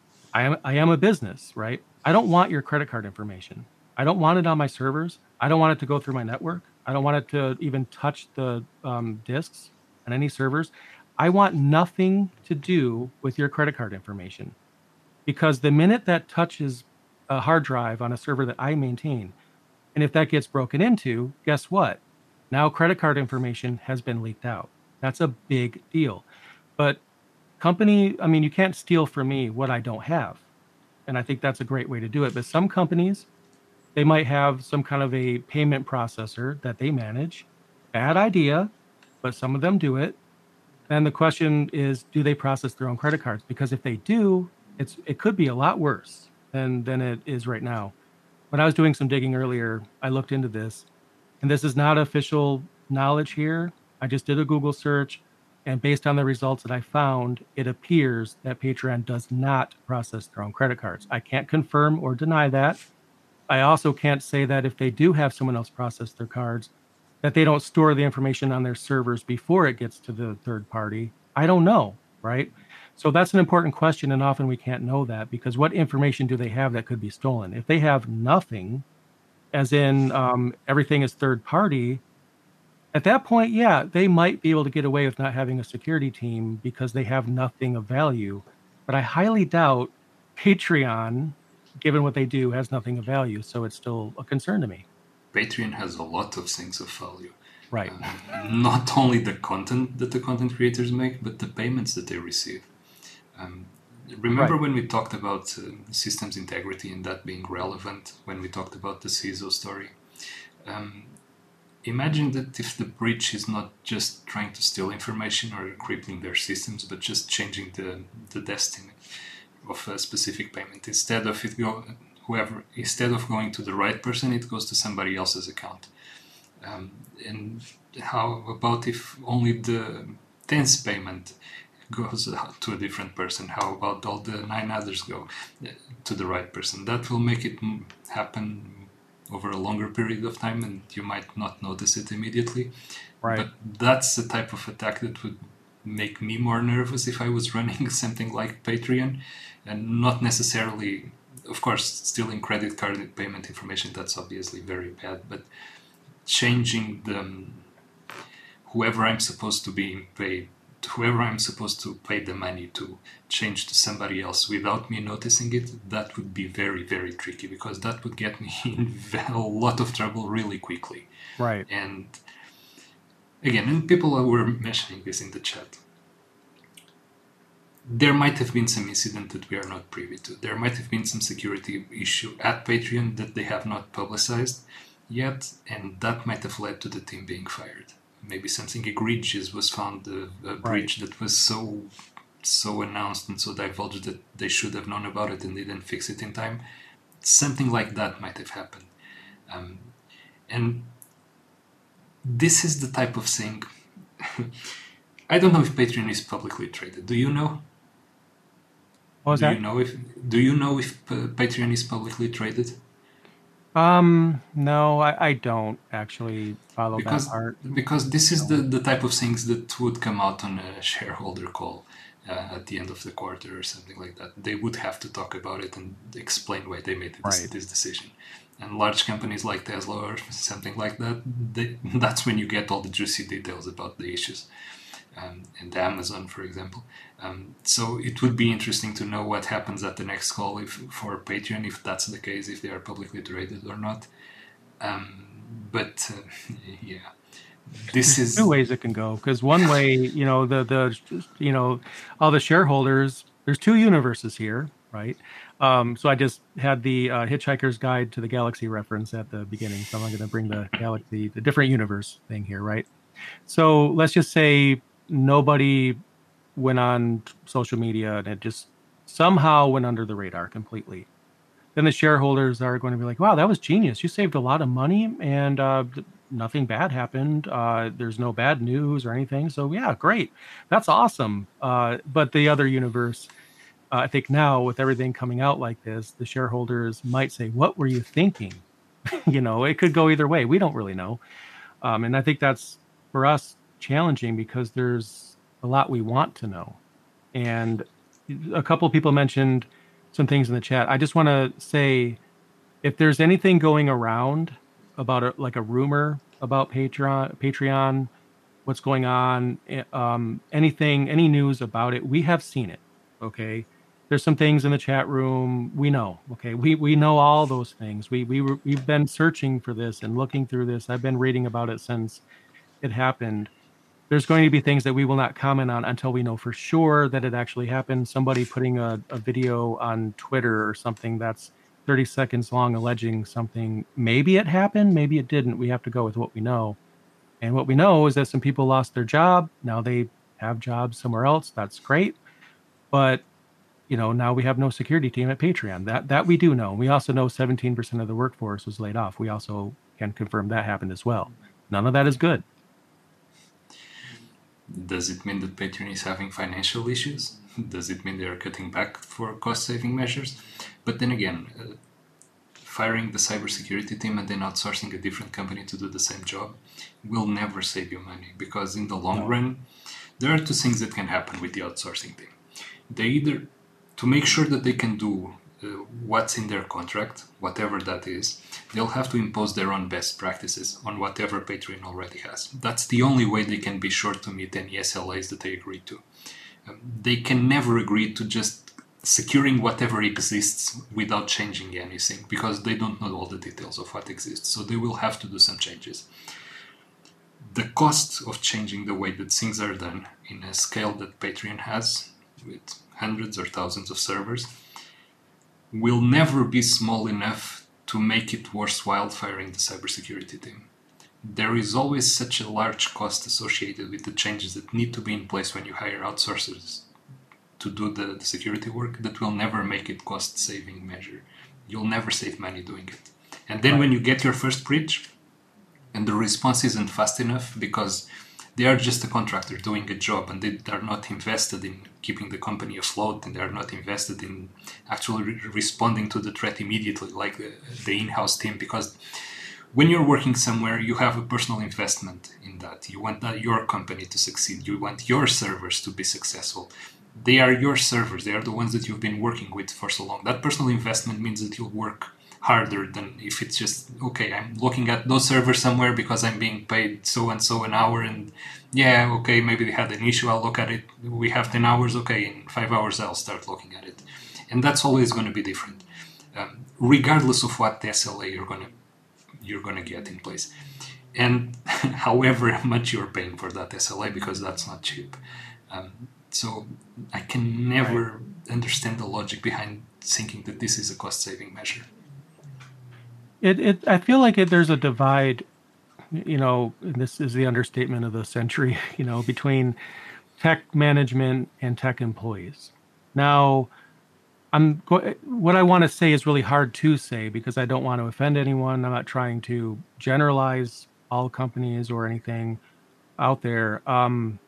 I am I am a business, right? I don't want your credit card information. I don't want it on my servers. I don't want it to go through my network. I don't want it to even touch the um, disks on any servers. I want nothing to do with your credit card information because the minute that touches a hard drive on a server that I maintain, and if that gets broken into, guess what? Now credit card information has been leaked out. That's a big deal. But company, I mean, you can't steal from me what I don't have. And I think that's a great way to do it. But some companies, they might have some kind of a payment processor that they manage. Bad idea, but some of them do it. And the question is, do they process their own credit cards? Because if they do, it's it could be a lot worse than than it is right now. When I was doing some digging earlier, I looked into this, and this is not official knowledge here. I just did a Google search, and based on the results that I found, it appears that Patreon does not process their own credit cards. I can't confirm or deny that. I also can't say that if they do have someone else process their cards, that they don't store the information on their servers before it gets to the third party. I don't know, right? So that's an important question, and often we can't know that because what information do they have that could be stolen? If they have nothing, as in um, everything is third party, at that point, yeah, they might be able to get away with not having a security team because they have nothing of value. But I highly doubt Patreon, given what they do, has nothing of value. So it's still a concern to me. Patreon has a lot of things of value. Right. Um, not only the content that the content creators make, but the payments that they receive. Um, remember Right. when we talked about uh, systems integrity and that being relevant when we talked about the C I S O story? Um, imagine that if the breach is not just trying to steal information or crippling their systems, but just changing the, the destiny of a specific payment. Instead of it go, whoever, instead of going to the right person, it goes to somebody else's account. Um, and how about if only the tenth payment goes to a different person? How about all the nine others go to the right person? That will make it happen over a longer period of time, and you might not notice it immediately. Right. But that's the type of attack that would make me more nervous if I was running something like Patreon, and not necessarily, of course, stealing credit card payment information. That's obviously very bad, but changing the whoever I'm supposed to be paid, whoever I'm supposed to pay the money to, change to somebody else without me noticing it, that would be very, very tricky, because that would get me in a lot of trouble really quickly. Right. And again, and people were mentioning this in the chat. there might have been some incident that we are not privy to. There might have been some security issue at Patreon that they have not publicized yet, and that might have led to the team being fired. Maybe something egregious was found, a, a breach right. that was so so announced and so divulged that they should have known about it and they didn't fix it in time. Something like that might have happened. Um, and this is the type of thing. I don't know if Patreon is publicly traded. Do you know? What was do that? You know if, do you know if uh, Patreon is publicly traded? Um, no, I, I don't actually follow because, that part. Because this is no. the, the type of things that would come out on a shareholder call uh, at the end of the quarter or something like that. They would have to talk about it and explain why they made this, right. this decision. And large companies like Tesla or something like that, they, that's when you get all the juicy details about the issues. Um, and Amazon, for example. Um, so it would be interesting to know what happens at the next call if for Patreon, if that's the case, if they are publicly traded or not. Um, but uh, yeah, this There's is two ways it can go. Because one way, you know, the the you know, all the shareholders. There's two universes here, right? Um, so I just had the uh, Hitchhiker's Guide to the Galaxy reference at the beginning. So I'm going to bring the galaxy, the different universe thing here, right? So let's just say nobody went on social media and it just somehow went under the radar completely. Then the shareholders are going to be like, wow, that was genius. You saved a lot of money and uh, nothing bad happened. Uh, there's no bad news or anything. So yeah, great. That's awesome. Uh, but the other universe, uh, I think now with everything coming out like this, the shareholders might say, what were you thinking? You know, it could go either way. We don't really know. Um, and I think that's, for us, challenging because there's a lot we want to know. And a couple of people mentioned some things in the chat. I just want to say, if there's anything going around about a, like a rumor about Patreon, Patreon, what's going on, um, anything, any news about it, we have seen it. Okay. There's some things in the chat room we know. Okay, we we know all those things. We we were, we've been searching for this and looking through this. I've been reading about it since it happened. There's going to be things that we will not comment on until we know for sure that it actually happened. Somebody putting a, a video on Twitter or something that's thirty seconds long alleging something. Maybe it happened, maybe it didn't. We have to go with what we know. And what we know is that some people lost their job. Now they have jobs somewhere else. That's great. But you know, now we have no security team at Patreon. That that we do know. We also know seventeen percent of the workforce was laid off. We also can confirm that happened as well. None of that is good. Does it mean that Patreon is having financial issues? Does it mean they are cutting back for cost-saving measures? But then again, uh, firing the cybersecurity team and then outsourcing a different company to do the same job will never save you money, because in the long no. run, there are two things that can happen with the outsourcing team. They either, to make sure that they can do uh, what's in their contract, whatever that is, they'll have to impose their own best practices on whatever Patreon already has. That's the only way they can be sure to meet any S L As that they agree to. Um, they can never agree to just securing whatever exists without changing anything, because they don't know all the details of what exists. So they will have to do some changes. The cost of changing the way that things are done in a scale that Patreon has, with hundreds or thousands of servers, will never be small enough to make it worthwhile firing the cybersecurity team. There is always such a large cost associated with the changes that need to be in place when you hire outsourcers to do the, the security work that will never make it cost-saving measure. You'll never save money doing it. And then right. when you get your first breach and the response isn't fast enough because they are just a contractor doing a job and they are not invested in keeping the company afloat, and they are not invested in actually re- responding to the threat immediately like the, the in-house team. Because when you're working somewhere, you have a personal investment in that. You want that your company to succeed. You want your servers to be successful. They are your servers. They are the ones that you've been working with for so long. That personal investment means that you'll work harder than if it's just, okay, I'm looking at those servers somewhere because I'm being paid so and so an hour, and yeah, okay, maybe they had an issue, I'll look at it. We have ten hours, okay, in five hours I'll start looking at it. And that's always going to be different, um, regardless of what S L A you're going to you're going to get in place. And however much you're paying for that S L A, because that's not cheap. Um, So I can never right. understand the logic behind thinking that this is a cost-saving measure. It, it, I feel like it, there's a divide, you know, and this is the understatement of the century, you know, between tech management and tech employees. Now, I'm what I want to say is really hard to say because I don't want to offend anyone. I'm not trying to generalize all companies or anything out there. Um,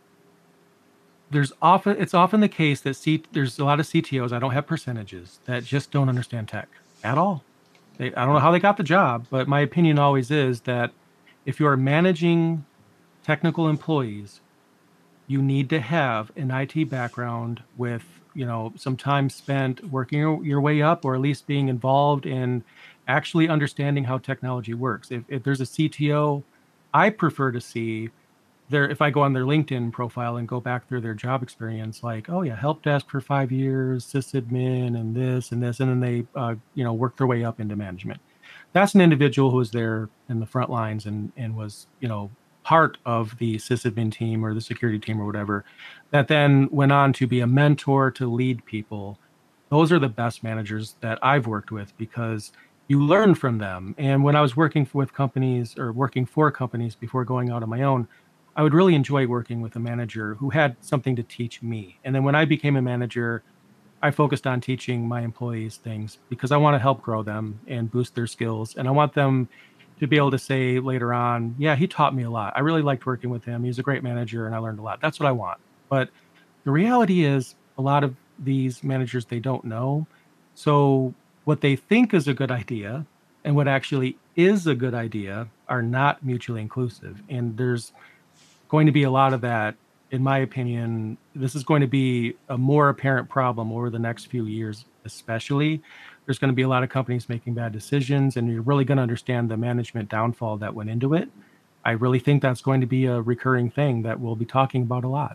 there's often it's often the case that C, there's a lot of C T Os. I don't have percentages that just don't understand tech at all. They, I don't know how they got the job, but my opinion always is that if you are managing technical employees, you need to have an I T background with, you know, some time spent working your, your way up, or at least being involved in actually understanding how technology works. If, if there's a C T O, I prefer to see their, if I go on their LinkedIn profile and go back through their job experience, like, oh yeah, help desk for five years, sysadmin and this and this, and then they, uh, you know, work their way up into management. That's an individual who was there in the front lines and, and was, you know, part of the sysadmin team or the security team or whatever, that then went on to be a mentor to lead people. Those are the best managers that I've worked with because you learn from them. And when I was working with companies or working for companies before going out on my own, I would really enjoy working with a manager who had something to teach me. And then when I became a manager, I focused on teaching my employees things because I want to help grow them and boost their skills. And I want them to be able to say later on, yeah, he taught me a lot. I really liked working with him. He's a great manager and I learned a lot. That's what I want. But the reality is a lot of these managers, they don't know. So what they think is a good idea and what actually is a good idea are not mutually inclusive. And there's going to be a lot of that. In my opinion, this is going to be a more apparent problem over the next few years, especially. There's going to be a lot of companies making bad decisions, and you're really going to understand the management downfall that went into it. I really think that's going to be a recurring thing that we'll be talking about a lot.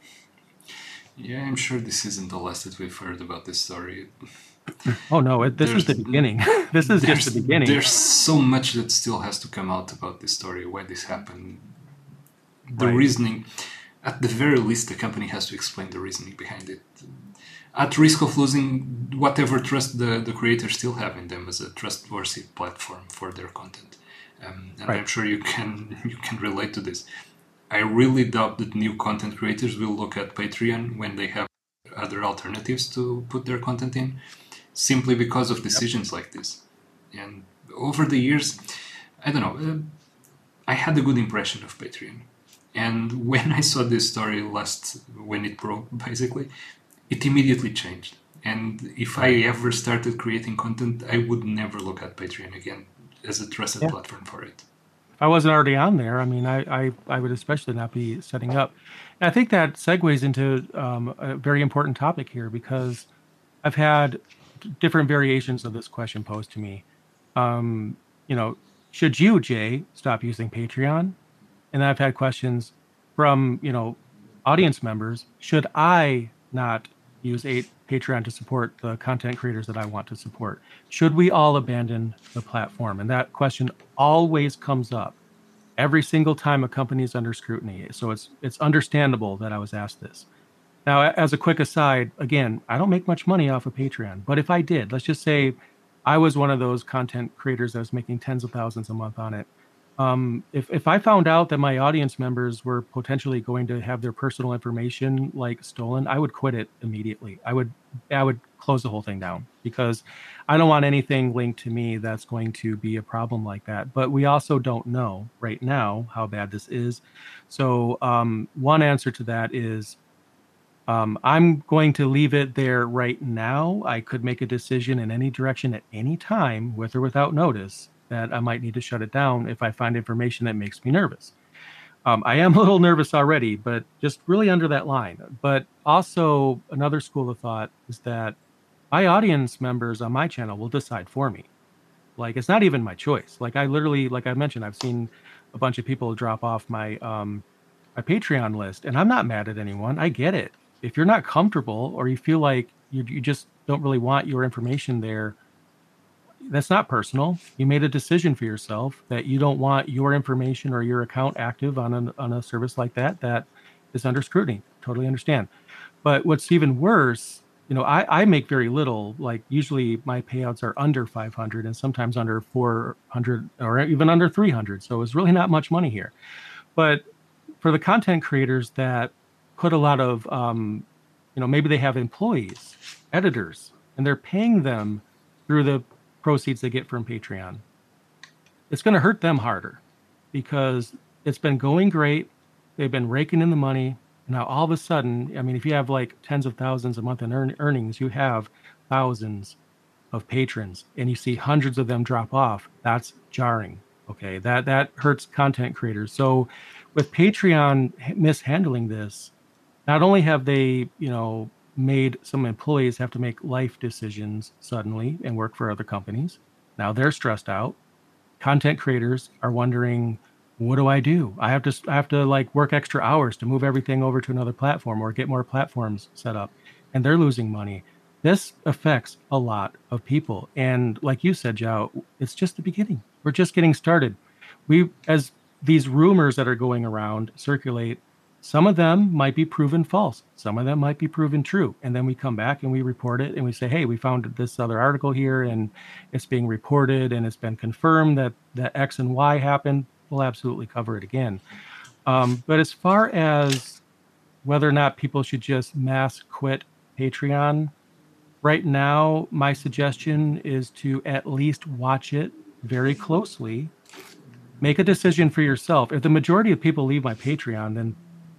Yeah, I'm sure this isn't the last that we've heard about this story. Oh, no, it, this there's, is the beginning. This is just the beginning. There's so much that still has to come out about this story, why this happened. The right. reasoning, at the very least, the company has to explain the reasoning behind it. At risk of losing whatever trust the, the creators still have in them as a trustworthy platform for their content. Um, and right. I'm sure you can you can relate to this. I really doubt that new content creators will look at Patreon when they have other alternatives to put their content in, simply because of decisions yep. like this. And over the years, I don't know, uh, I had a good impression of Patreon. And when I saw this story last, when it broke, basically, it immediately changed. And if I ever started creating content, I would never look at Patreon again as a trusted yeah. platform for it. If I wasn't already on there, I mean, I, I, I would especially not be setting up. And I think that segues into um, a very important topic here because I've had different variations of this question posed to me. Um, you know, should you, Jay, stop using Patreon? And I've had questions from, you know, audience members. Should I not use a Patreon to support the content creators that I want to support? Should we all abandon the platform? And that question always comes up every single time a company is under scrutiny. So it's it's understandable that I was asked this. Now, as a quick aside, again, I don't make much money off of Patreon, but if I did, let's just say I was one of those content creators that was making tens of thousands a month on it. Um, if, if I found out that my audience members were potentially going to have their personal information like stolen, I would quit it immediately. I would I would close the whole thing down because I don't want anything linked to me that's going to be a problem like that. But we also don't know right now how bad this is. So um, one answer to that is um, I'm going to leave it there right now. I could make a decision in any direction at any time, with or without notice, that I might need to shut it down if I find information that makes me nervous. Um, I am a little nervous already, but just really under that line. But also another school of thought is that my audience members on my channel will decide for me. Like, it's not even my choice. Like, I literally, like I mentioned, I've seen a bunch of people drop off my um, my Patreon list, and I'm not mad at anyone. I get it. If you're not comfortable or you feel like you, you just don't really want your information there, that's not personal. You made a decision for yourself that you don't want your information or your account active on a, on a service like that that is under scrutiny. Totally understand. But what's even worse, you know, I, I make very little. Like usually my payouts are under five hundred and sometimes under four hundred or even under three hundred. So it's really not much money here. But for the content creators that put a lot of, um, you know, maybe they have employees, editors, and they're paying them through the proceeds they get from Patreon, it's going to hurt them harder because it's been going great. They've been raking in the money. Now, all of a sudden, I mean, if you have like tens of thousands a month in earn- earnings, you have thousands of patrons and you see hundreds of them drop off. That's jarring. Okay. That, that hurts content creators. So with Patreon mishandling this, not only have they, you know, made some employees have to make life decisions suddenly and work for other companies. Now they're stressed out. Content creators are wondering, what do I do? I have to I have to like work extra hours to move everything over to another platform or get more platforms set up, and they're losing money. This affects a lot of people, and like you said, Joe, it's just the beginning. We're just getting started. We, as these rumors that are going around circulate, some of them might be proven false, some of them might be proven true, and then we come back and we report it and we say, hey, we found this other article here and it's being reported and it's been confirmed that that X and Y happened. We'll absolutely cover it again. Um, but as far as whether or not people should just mass quit Patreon, right now, my suggestion is to at least watch it very closely. Make a decision for yourself. If the majority of people leave my Patreon, then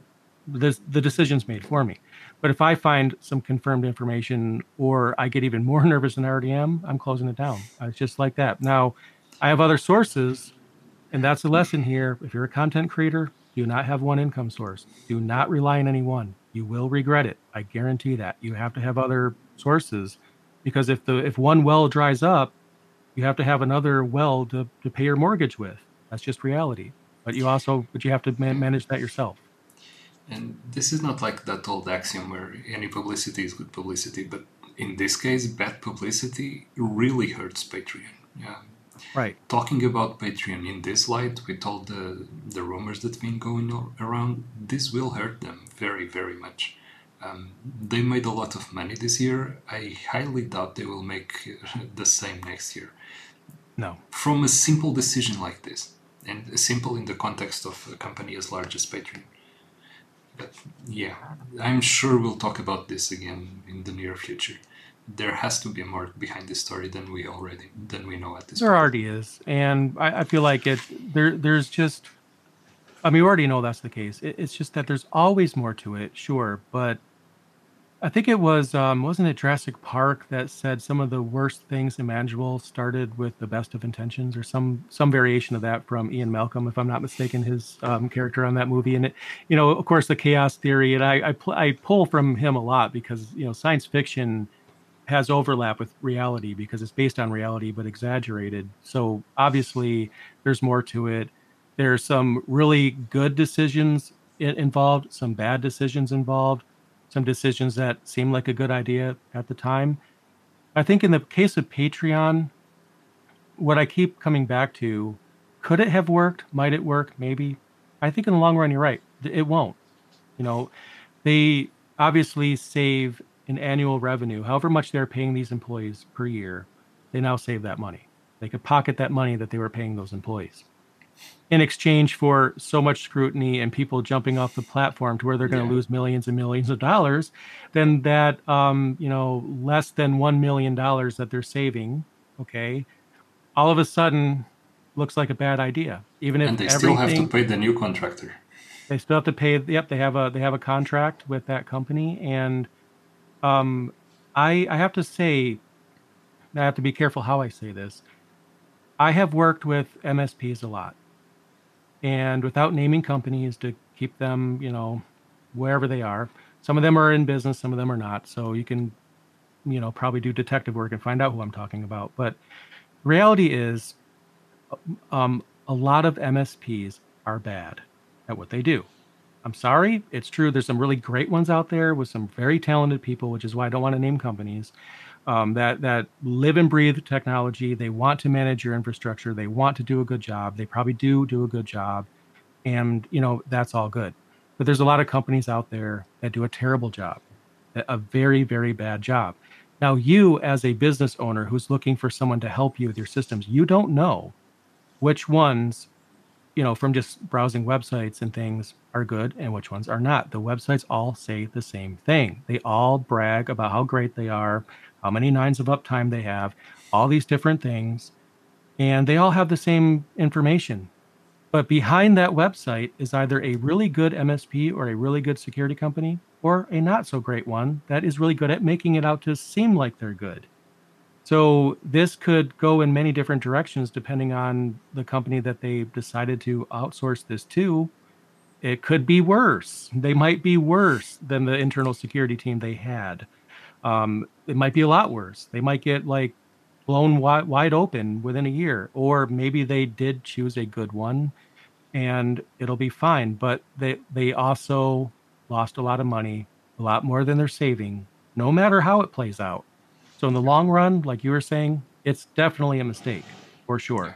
this, the decision's made for me. But if I find some confirmed information or I get even more nervous than I already am, I'm closing it down. It's just like that. Now, I have other sources, and that's the lesson here. If you're a content creator, do not have one income source. Do not rely on any one. You will regret it. I guarantee that. You have to have other sources because if the if one well dries up, you have to have another well to, to pay your mortgage with. That's just reality. But you also but you have to man- manage that yourself. And this is not like that old axiom where any publicity is good publicity, but in this case, bad publicity really hurts Patreon. Yeah. Right. Talking about Patreon in this light, with all the, the rumors that have been going around, this will hurt them very, very much. Um, they made a lot of money this year. I highly doubt they will make the same next year. No. From a simple decision like this, and simple in the context of a company as large as Patreon. But yeah, I'm sure we'll talk about this again in the near future. There has to be more behind this story than we already than we know at this There point. already is, and I, I feel like it. There, there's just. I mean, we already know that's the case. It, it's just that there's always more to it, sure, but I think it was, um, wasn't it Jurassic Park that said some of the worst things imaginable started with the best of intentions, or some some variation of that from Ian Malcolm, if I'm not mistaken, his um, character on that movie. And it, you know, of course, the chaos theory, and I I, pl- I pull from him a lot because you know science fiction has overlap with reality because it's based on reality but exaggerated. So obviously, there's more to it. There's some really good decisions i- involved, some bad decisions involved, some decisions that seem like a good idea at the time. I think in the case of Patreon, what I keep coming back to, could it have worked? Might it work? Maybe. I think in the long run, you're right. It won't. You know, they obviously save an annual revenue, however much they're paying these employees per year, they now save that money. They could pocket that money that they were paying those employees in exchange for so much scrutiny and people jumping off the platform to where they're going Yeah. to lose millions and millions of dollars. Then that, um, you know, less than one million dollars that they're saving, okay, all of a sudden looks like a bad idea. Even if And they still have to everything, pay the new contractor. they still have to pay. Yep, they have a they have a contract with that company, and um, I I have to say, I have to be careful how I say this. I have worked with M S Ps a lot, and without naming companies to keep them, you know, wherever they are. Some of them are in business, some of them are not. So you can, you know, probably do detective work and find out who I'm talking about. But reality is, um, a lot of M S Ps are bad at what they do. I'm sorry, it's true. There's some really great ones out there with some very talented people, which is why I don't want to name companies um, that that live and breathe technology. They want to manage your infrastructure. They want to do a good job. They probably do do a good job, and you know that's all good. But there's a lot of companies out there that do a terrible job. A a very, very bad job. Now, you as a business owner who's looking for someone to help you with your systems, you don't know which ones, you know, from just browsing websites and things are good and which ones are not. The websites all say the same thing. They all brag about how great they are, how many nines of uptime they have, all these different things, and they all have the same information. But behind that website is either a really good M S P or a really good security company or a not so great one that is really good at making it out to seem like they're good. So this could go in many different directions depending on the company that they decided to outsource this to. It could be worse. They might be worse than the internal security team they had. Um, it might be a lot worse. They might get like blown wide, wide open within a year, or maybe they did choose a good one and it'll be fine. But they they also lost a lot of money, a lot more than they're saving, no matter how it plays out. So in the long run, like you were saying, it's definitely a mistake for Yeah. sure.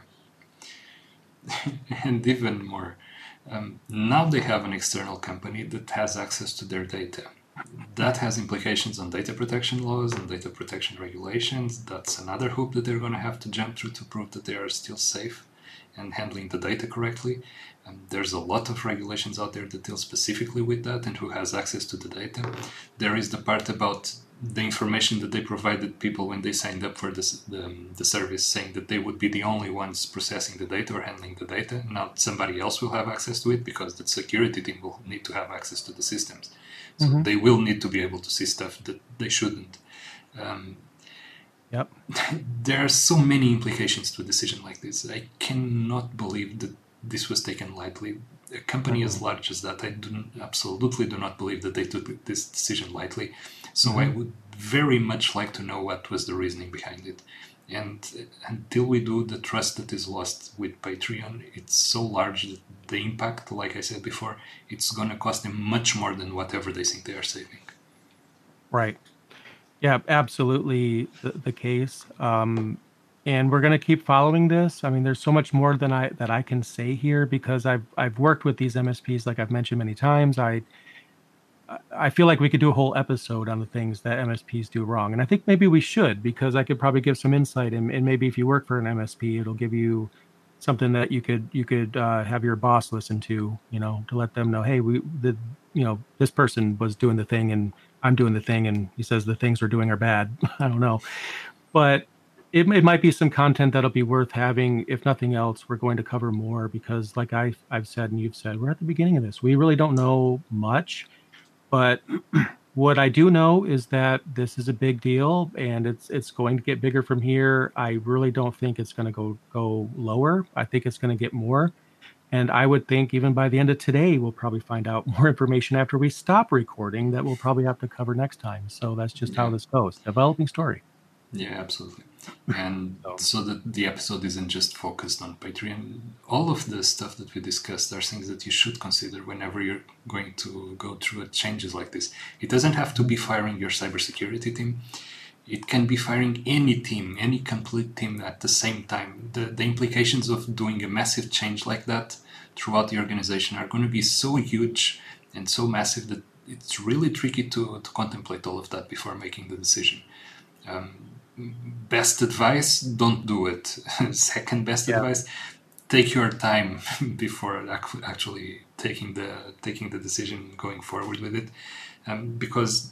And even more, um, now they have an external company that has access to their data. That has implications on data protection laws and data protection regulations. That's another hoop that they're going to have to jump through to prove that they are still safe and handling the data correctly. Um, there's a lot of regulations out there that deal specifically with that and who has access to the data. There is the part about the information that they provided people when they signed up for this, the, the service, saying that they would be the only ones processing the data or handling the data. Not somebody else will have access to it because the security team will need to have access to the systems. So Mm-hmm. they will need to be able to see stuff that they shouldn't. Um, Yep. there are so many implications to a decision like this. I cannot believe that this was taken lightly. A company as large as that, I do absolutely do not believe that they took this decision lightly. So mm-hmm. I would very much like to know what was the reasoning behind it. And until we do, the trust that is lost with Patreon, it's so large that the impact, like I said before, it's going to cost them much more than whatever they think they are saving. Right. Yeah, absolutely the, the case. Um, and we're going to keep following this. I mean, there's so much more than I that I can say here because I've I've worked with these M S Ps, like I've mentioned many times. I I feel like we could do a whole episode on the things that M S Ps do wrong, and I think maybe we should because I could probably give some insight. And, and maybe if you work for an M S P, it'll give you something that you could you could uh, have your boss listen to, you know, to let them know, hey, we the you know this person was doing the thing and I'm doing the thing, and he says the things we're doing are bad. I don't know, but it, it might be some content that'll be worth having. If nothing else, we're going to cover more because, like I I've said and you've said, we're at the beginning of this. We really don't know much. But what I do know is that this is a big deal and it's it's going to get bigger from here. I really don't think it's going to go go lower. I think it's going to get more. And I would think even by the end of today, we'll probably find out more information after we stop recording that we'll probably have to cover next time. So that's just Yeah. how this goes. Developing story. Yeah, absolutely. And so that the episode isn't just focused on Patreon. All of the stuff that we discussed are things that you should consider whenever you're going to go through changes like this. It doesn't have to be firing your cybersecurity team. It can be firing any team, any complete team at the same time. The, the implications of doing a massive change like that throughout the organization are going to be so huge and so massive that it's really tricky to, to contemplate all of that before making the decision. Um, best advice, don't do it. Second best yeah. advice, take your time before ac- actually taking the taking the decision going forward with it, um, because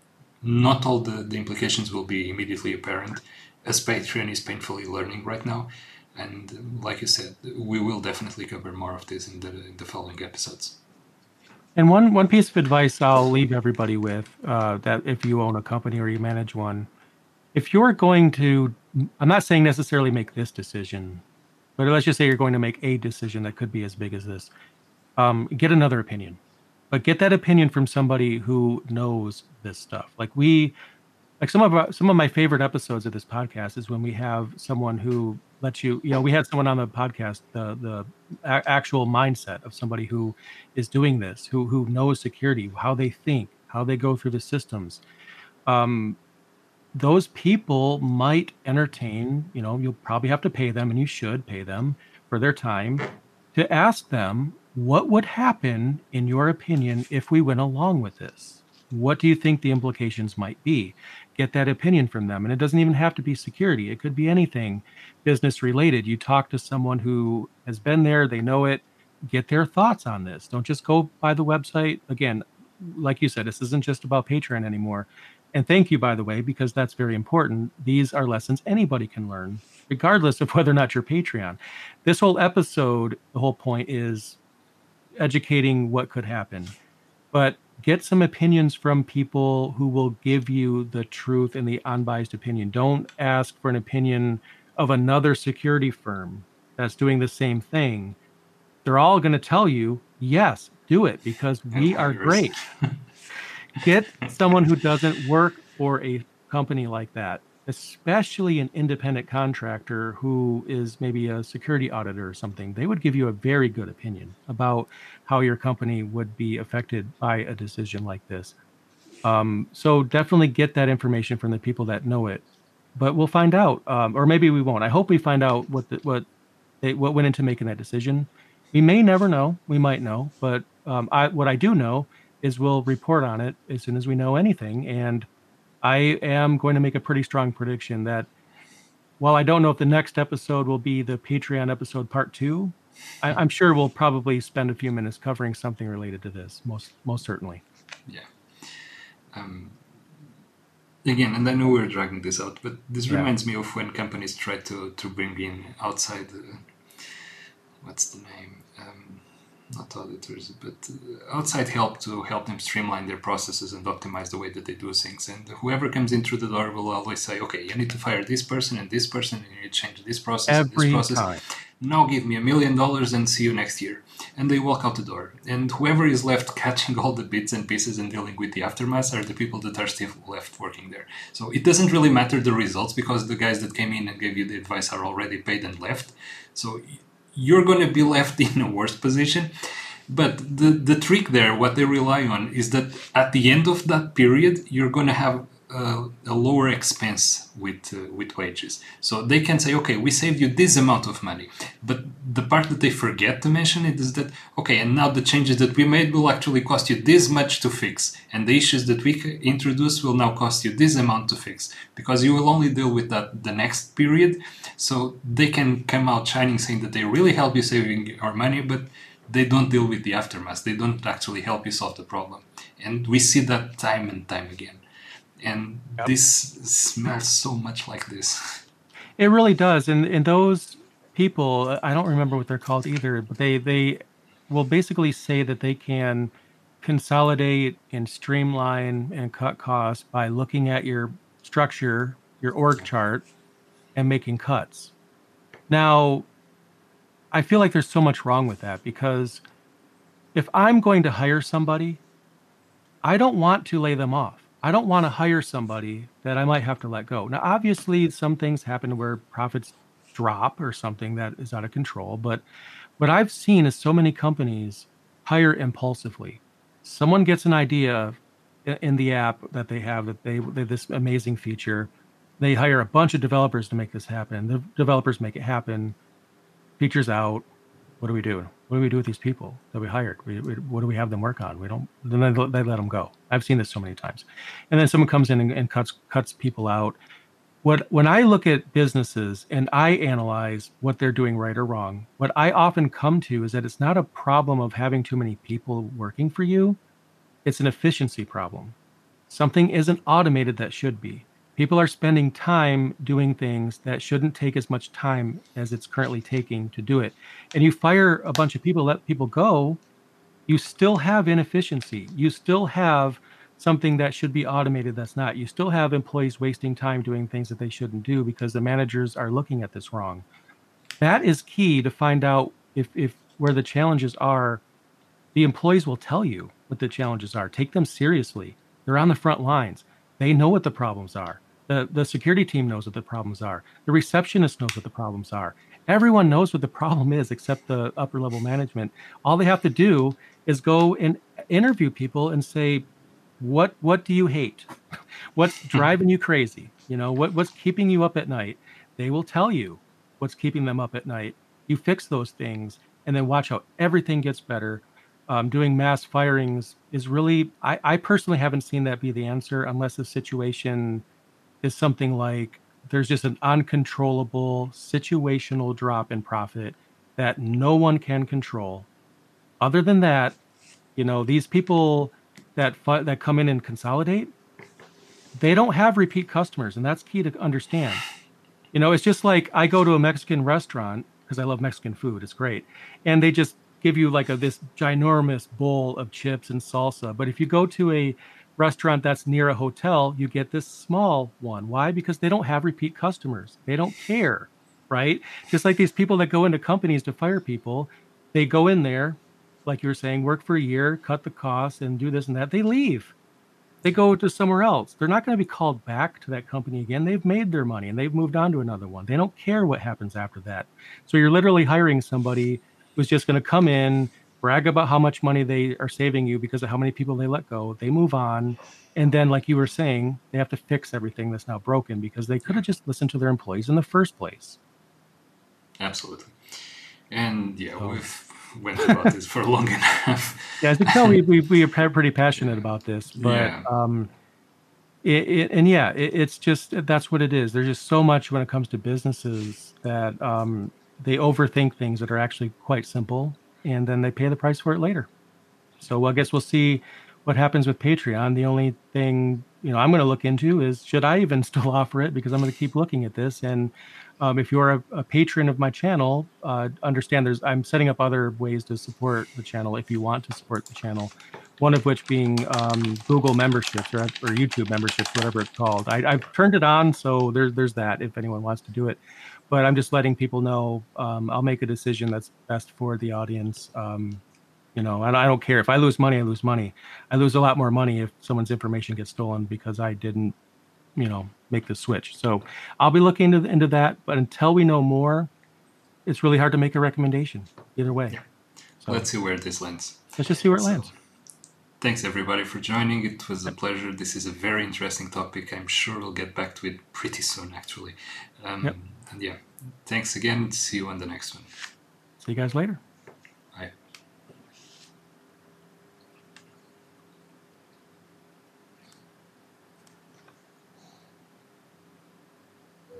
not all the, the implications will be immediately apparent, as Patreon is painfully learning right now. And like you said, we will definitely cover more of this in the, in the following episodes. And one, one piece of advice I'll leave everybody with, uh, that if you own a company or you manage one, if you're going to, I'm not saying necessarily make this decision, but let's just say you're going to make a decision that could be as big as this, um, get another opinion. But get that opinion from somebody who knows this stuff. Like we, like some of our, some of my favorite episodes of this podcast is when we have someone who lets you, you know, we had someone on the podcast, the the a- actual mindset of somebody who is doing this, who who knows security, how they think, how they go through the systems. Um, those people might entertain, you know, you'll probably have to pay them, and you should pay them for their time to ask them what would happen, in your opinion, if we went along with this. What do you think the implications might be? Get that opinion from them. And it doesn't even have to be security. It could be anything business related. You talk to someone who has been there, they know it, get their thoughts on this. Don't just go by the website. Again, like you said, this isn't just about Patreon anymore. And thank you, by the way, because that's very important. These are lessons anybody can learn, regardless of whether or not you're Patreon. This whole episode, the whole point is educating what could happen. But get some opinions from people who will give you the truth and the unbiased opinion. Don't ask for an opinion of another security firm that's doing the same thing. They're all going to tell you, yes, do it because we are great. Get someone who doesn't work for a company like that, especially an independent contractor who is maybe a security auditor or something. They would give you a very good opinion about how your company would be affected by a decision like this. Um, so definitely get that information from the people that know it. But we'll find out, um, or maybe we won't. I hope we find out what the, what they, what went into making that decision. We may never know. We might know, but um, I, what I do know is we'll report on it as soon as we know anything. And I am going to make a pretty strong prediction that while I don't know if the next episode will be the Patreon episode part two, I, I'm sure we'll probably spend a few minutes covering something related to this, most most certainly. Yeah. Um, again, and I know we're dragging this out, but this yeah. reminds me of when companies try to, to bring in outside, uh, what's the name? Um, not auditors, but uh, outside help to help them streamline their processes and optimize the way that they do things. And whoever comes in through the door will always say, okay, you need to fire this person and this person, and you need to change this process Every and this process. Time. Now give me a million dollars and see you next year. And they walk out the door. And whoever is left catching all the bits and pieces and dealing with the aftermath are the people that are still left working there. So it doesn't really matter the results because the guys that came in and gave you the advice are already paid and left. So you're going to be left in a worse position. But the, the trick there, what they rely on, is that at the end of that period, you're going to have a, a lower expense with uh, with wages. So they can say, okay, we saved you this amount of money. But the part that they forget to mention it is that, okay, and now the changes that we made will actually cost you this much to fix. And the issues that we introduce will now cost you this amount to fix. Because you will only deal with that the next period. So they can come out shining saying that they really help you saving your money, but they don't deal with the aftermath. They don't actually help you solve the problem. And we see that time and time again. And yep. This smells so much like this. It really does. And and those people, I don't remember what they're called either, but they, they will basically say that they can consolidate and streamline and cut costs by looking at your structure, your org chart, and making cuts. Now, I feel like there's so much wrong with that because if I'm going to hire somebody, I don't want to lay them off. I don't want to hire somebody that I might have to let go. Now, obviously, some things happen where profits drop or something that is out of control. But what I've seen is so many companies hire impulsively. Someone gets an idea in the app that they have, that they, they this amazing feature. They hire a bunch of developers to make this happen. The developers make it happen. Features out. What do we do? What do we do with these people that we hired? We, we, what do we have them work on? We don't. Then they, they let them go. I've seen this so many times. And then someone comes in and, and cuts cuts people out. What when I look at businesses and I analyze what they're doing right or wrong, what I often come to is that it's not a problem of having too many people working for you. It's an efficiency problem. Something isn't automated that should be. People are spending time doing things that shouldn't take as much time as it's currently taking to do it. And you fire a bunch of people, let people go, you still have inefficiency. You still have something that should be automated that's not. You still have employees wasting time doing things that they shouldn't do because the managers are looking at this wrong. That is key to find out if, if where the challenges are. The employees will tell you what the challenges are. Take them seriously. They're on the front lines. They know what the problems are. The, the security team knows what the problems are. The receptionist knows what the problems are. Everyone knows what the problem is except the upper level management. All they have to do is go and interview people and say, what what do you hate? What's driving you crazy? You know, what what's keeping you up at night? They will tell you what's keeping them up at night. You fix those things and then watch how everything gets better. um, doing mass firings is really, I, I personally haven't seen that be the answer unless the situation is something like there's just an uncontrollable situational drop in profit that no one can control. Other than that, you know, these people that fu- that come in and consolidate, they don't have repeat customers, and that's key to understand. You know, it's just like I go to a Mexican restaurant because I love Mexican food. It's great. And they just give you like a this ginormous bowl of chips and salsa. But if you go to a restaurant that's near a hotel, you get this small one. Why? Because they don't have repeat customers. They don't care, right? Just like these people that go into companies to fire people, they go in there, like you were saying, work for a year, cut the costs, and do this and that. They leave, they go to somewhere else. They're not going to be called back to that company again. They've made their money and they've moved on to another one. They don't care what happens after that. So you're literally hiring somebody who's just going to come in, brag about how much money they are saving you because of how many people they let go. They move on. And then, like you were saying, they have to fix everything that's now broken because they could Yeah, have just listened to their employees in the first place. absolutely. And yeah, So, we've went about this for long enough. yeah, as you can tell, we, we, we are pretty passionate about this, but, Yeah, um, It, it, and yeah, it, it's just that's what it is. There's just so much when it comes to businesses that um, they overthink things that are actually quite simple, and then they pay the price for it later. So I guess we'll see what happens with Patreon. The only thing, you know, I'm going to look into is should I even still offer it, because I'm going to keep looking at this. And um, if you're a, a patron of my channel, uh, understand there's I'm setting up other ways to support the channel if you want to support the channel. One of which being um, Google memberships or or YouTube memberships, whatever it's called. I, I've turned it on, so there's there's that if anyone wants to do it. But I'm just letting people know um, I'll make a decision that's best for the audience. Um, you know, and I don't care if I lose money, I lose money. I lose a lot more money if someone's information gets stolen because I didn't, you know, make the switch. So I'll be looking into, into that. But until we know more, it's really hard to make a recommendation either way. yeah. So Let's see where this lands. let's just see where it So, lands. thanks everybody for joining. It was a pleasure. This is a very interesting topic. I'm sure we'll get back to it pretty soon, actually. Yep. Um, and yeah, thanks again. See you on the next one. See you guys later.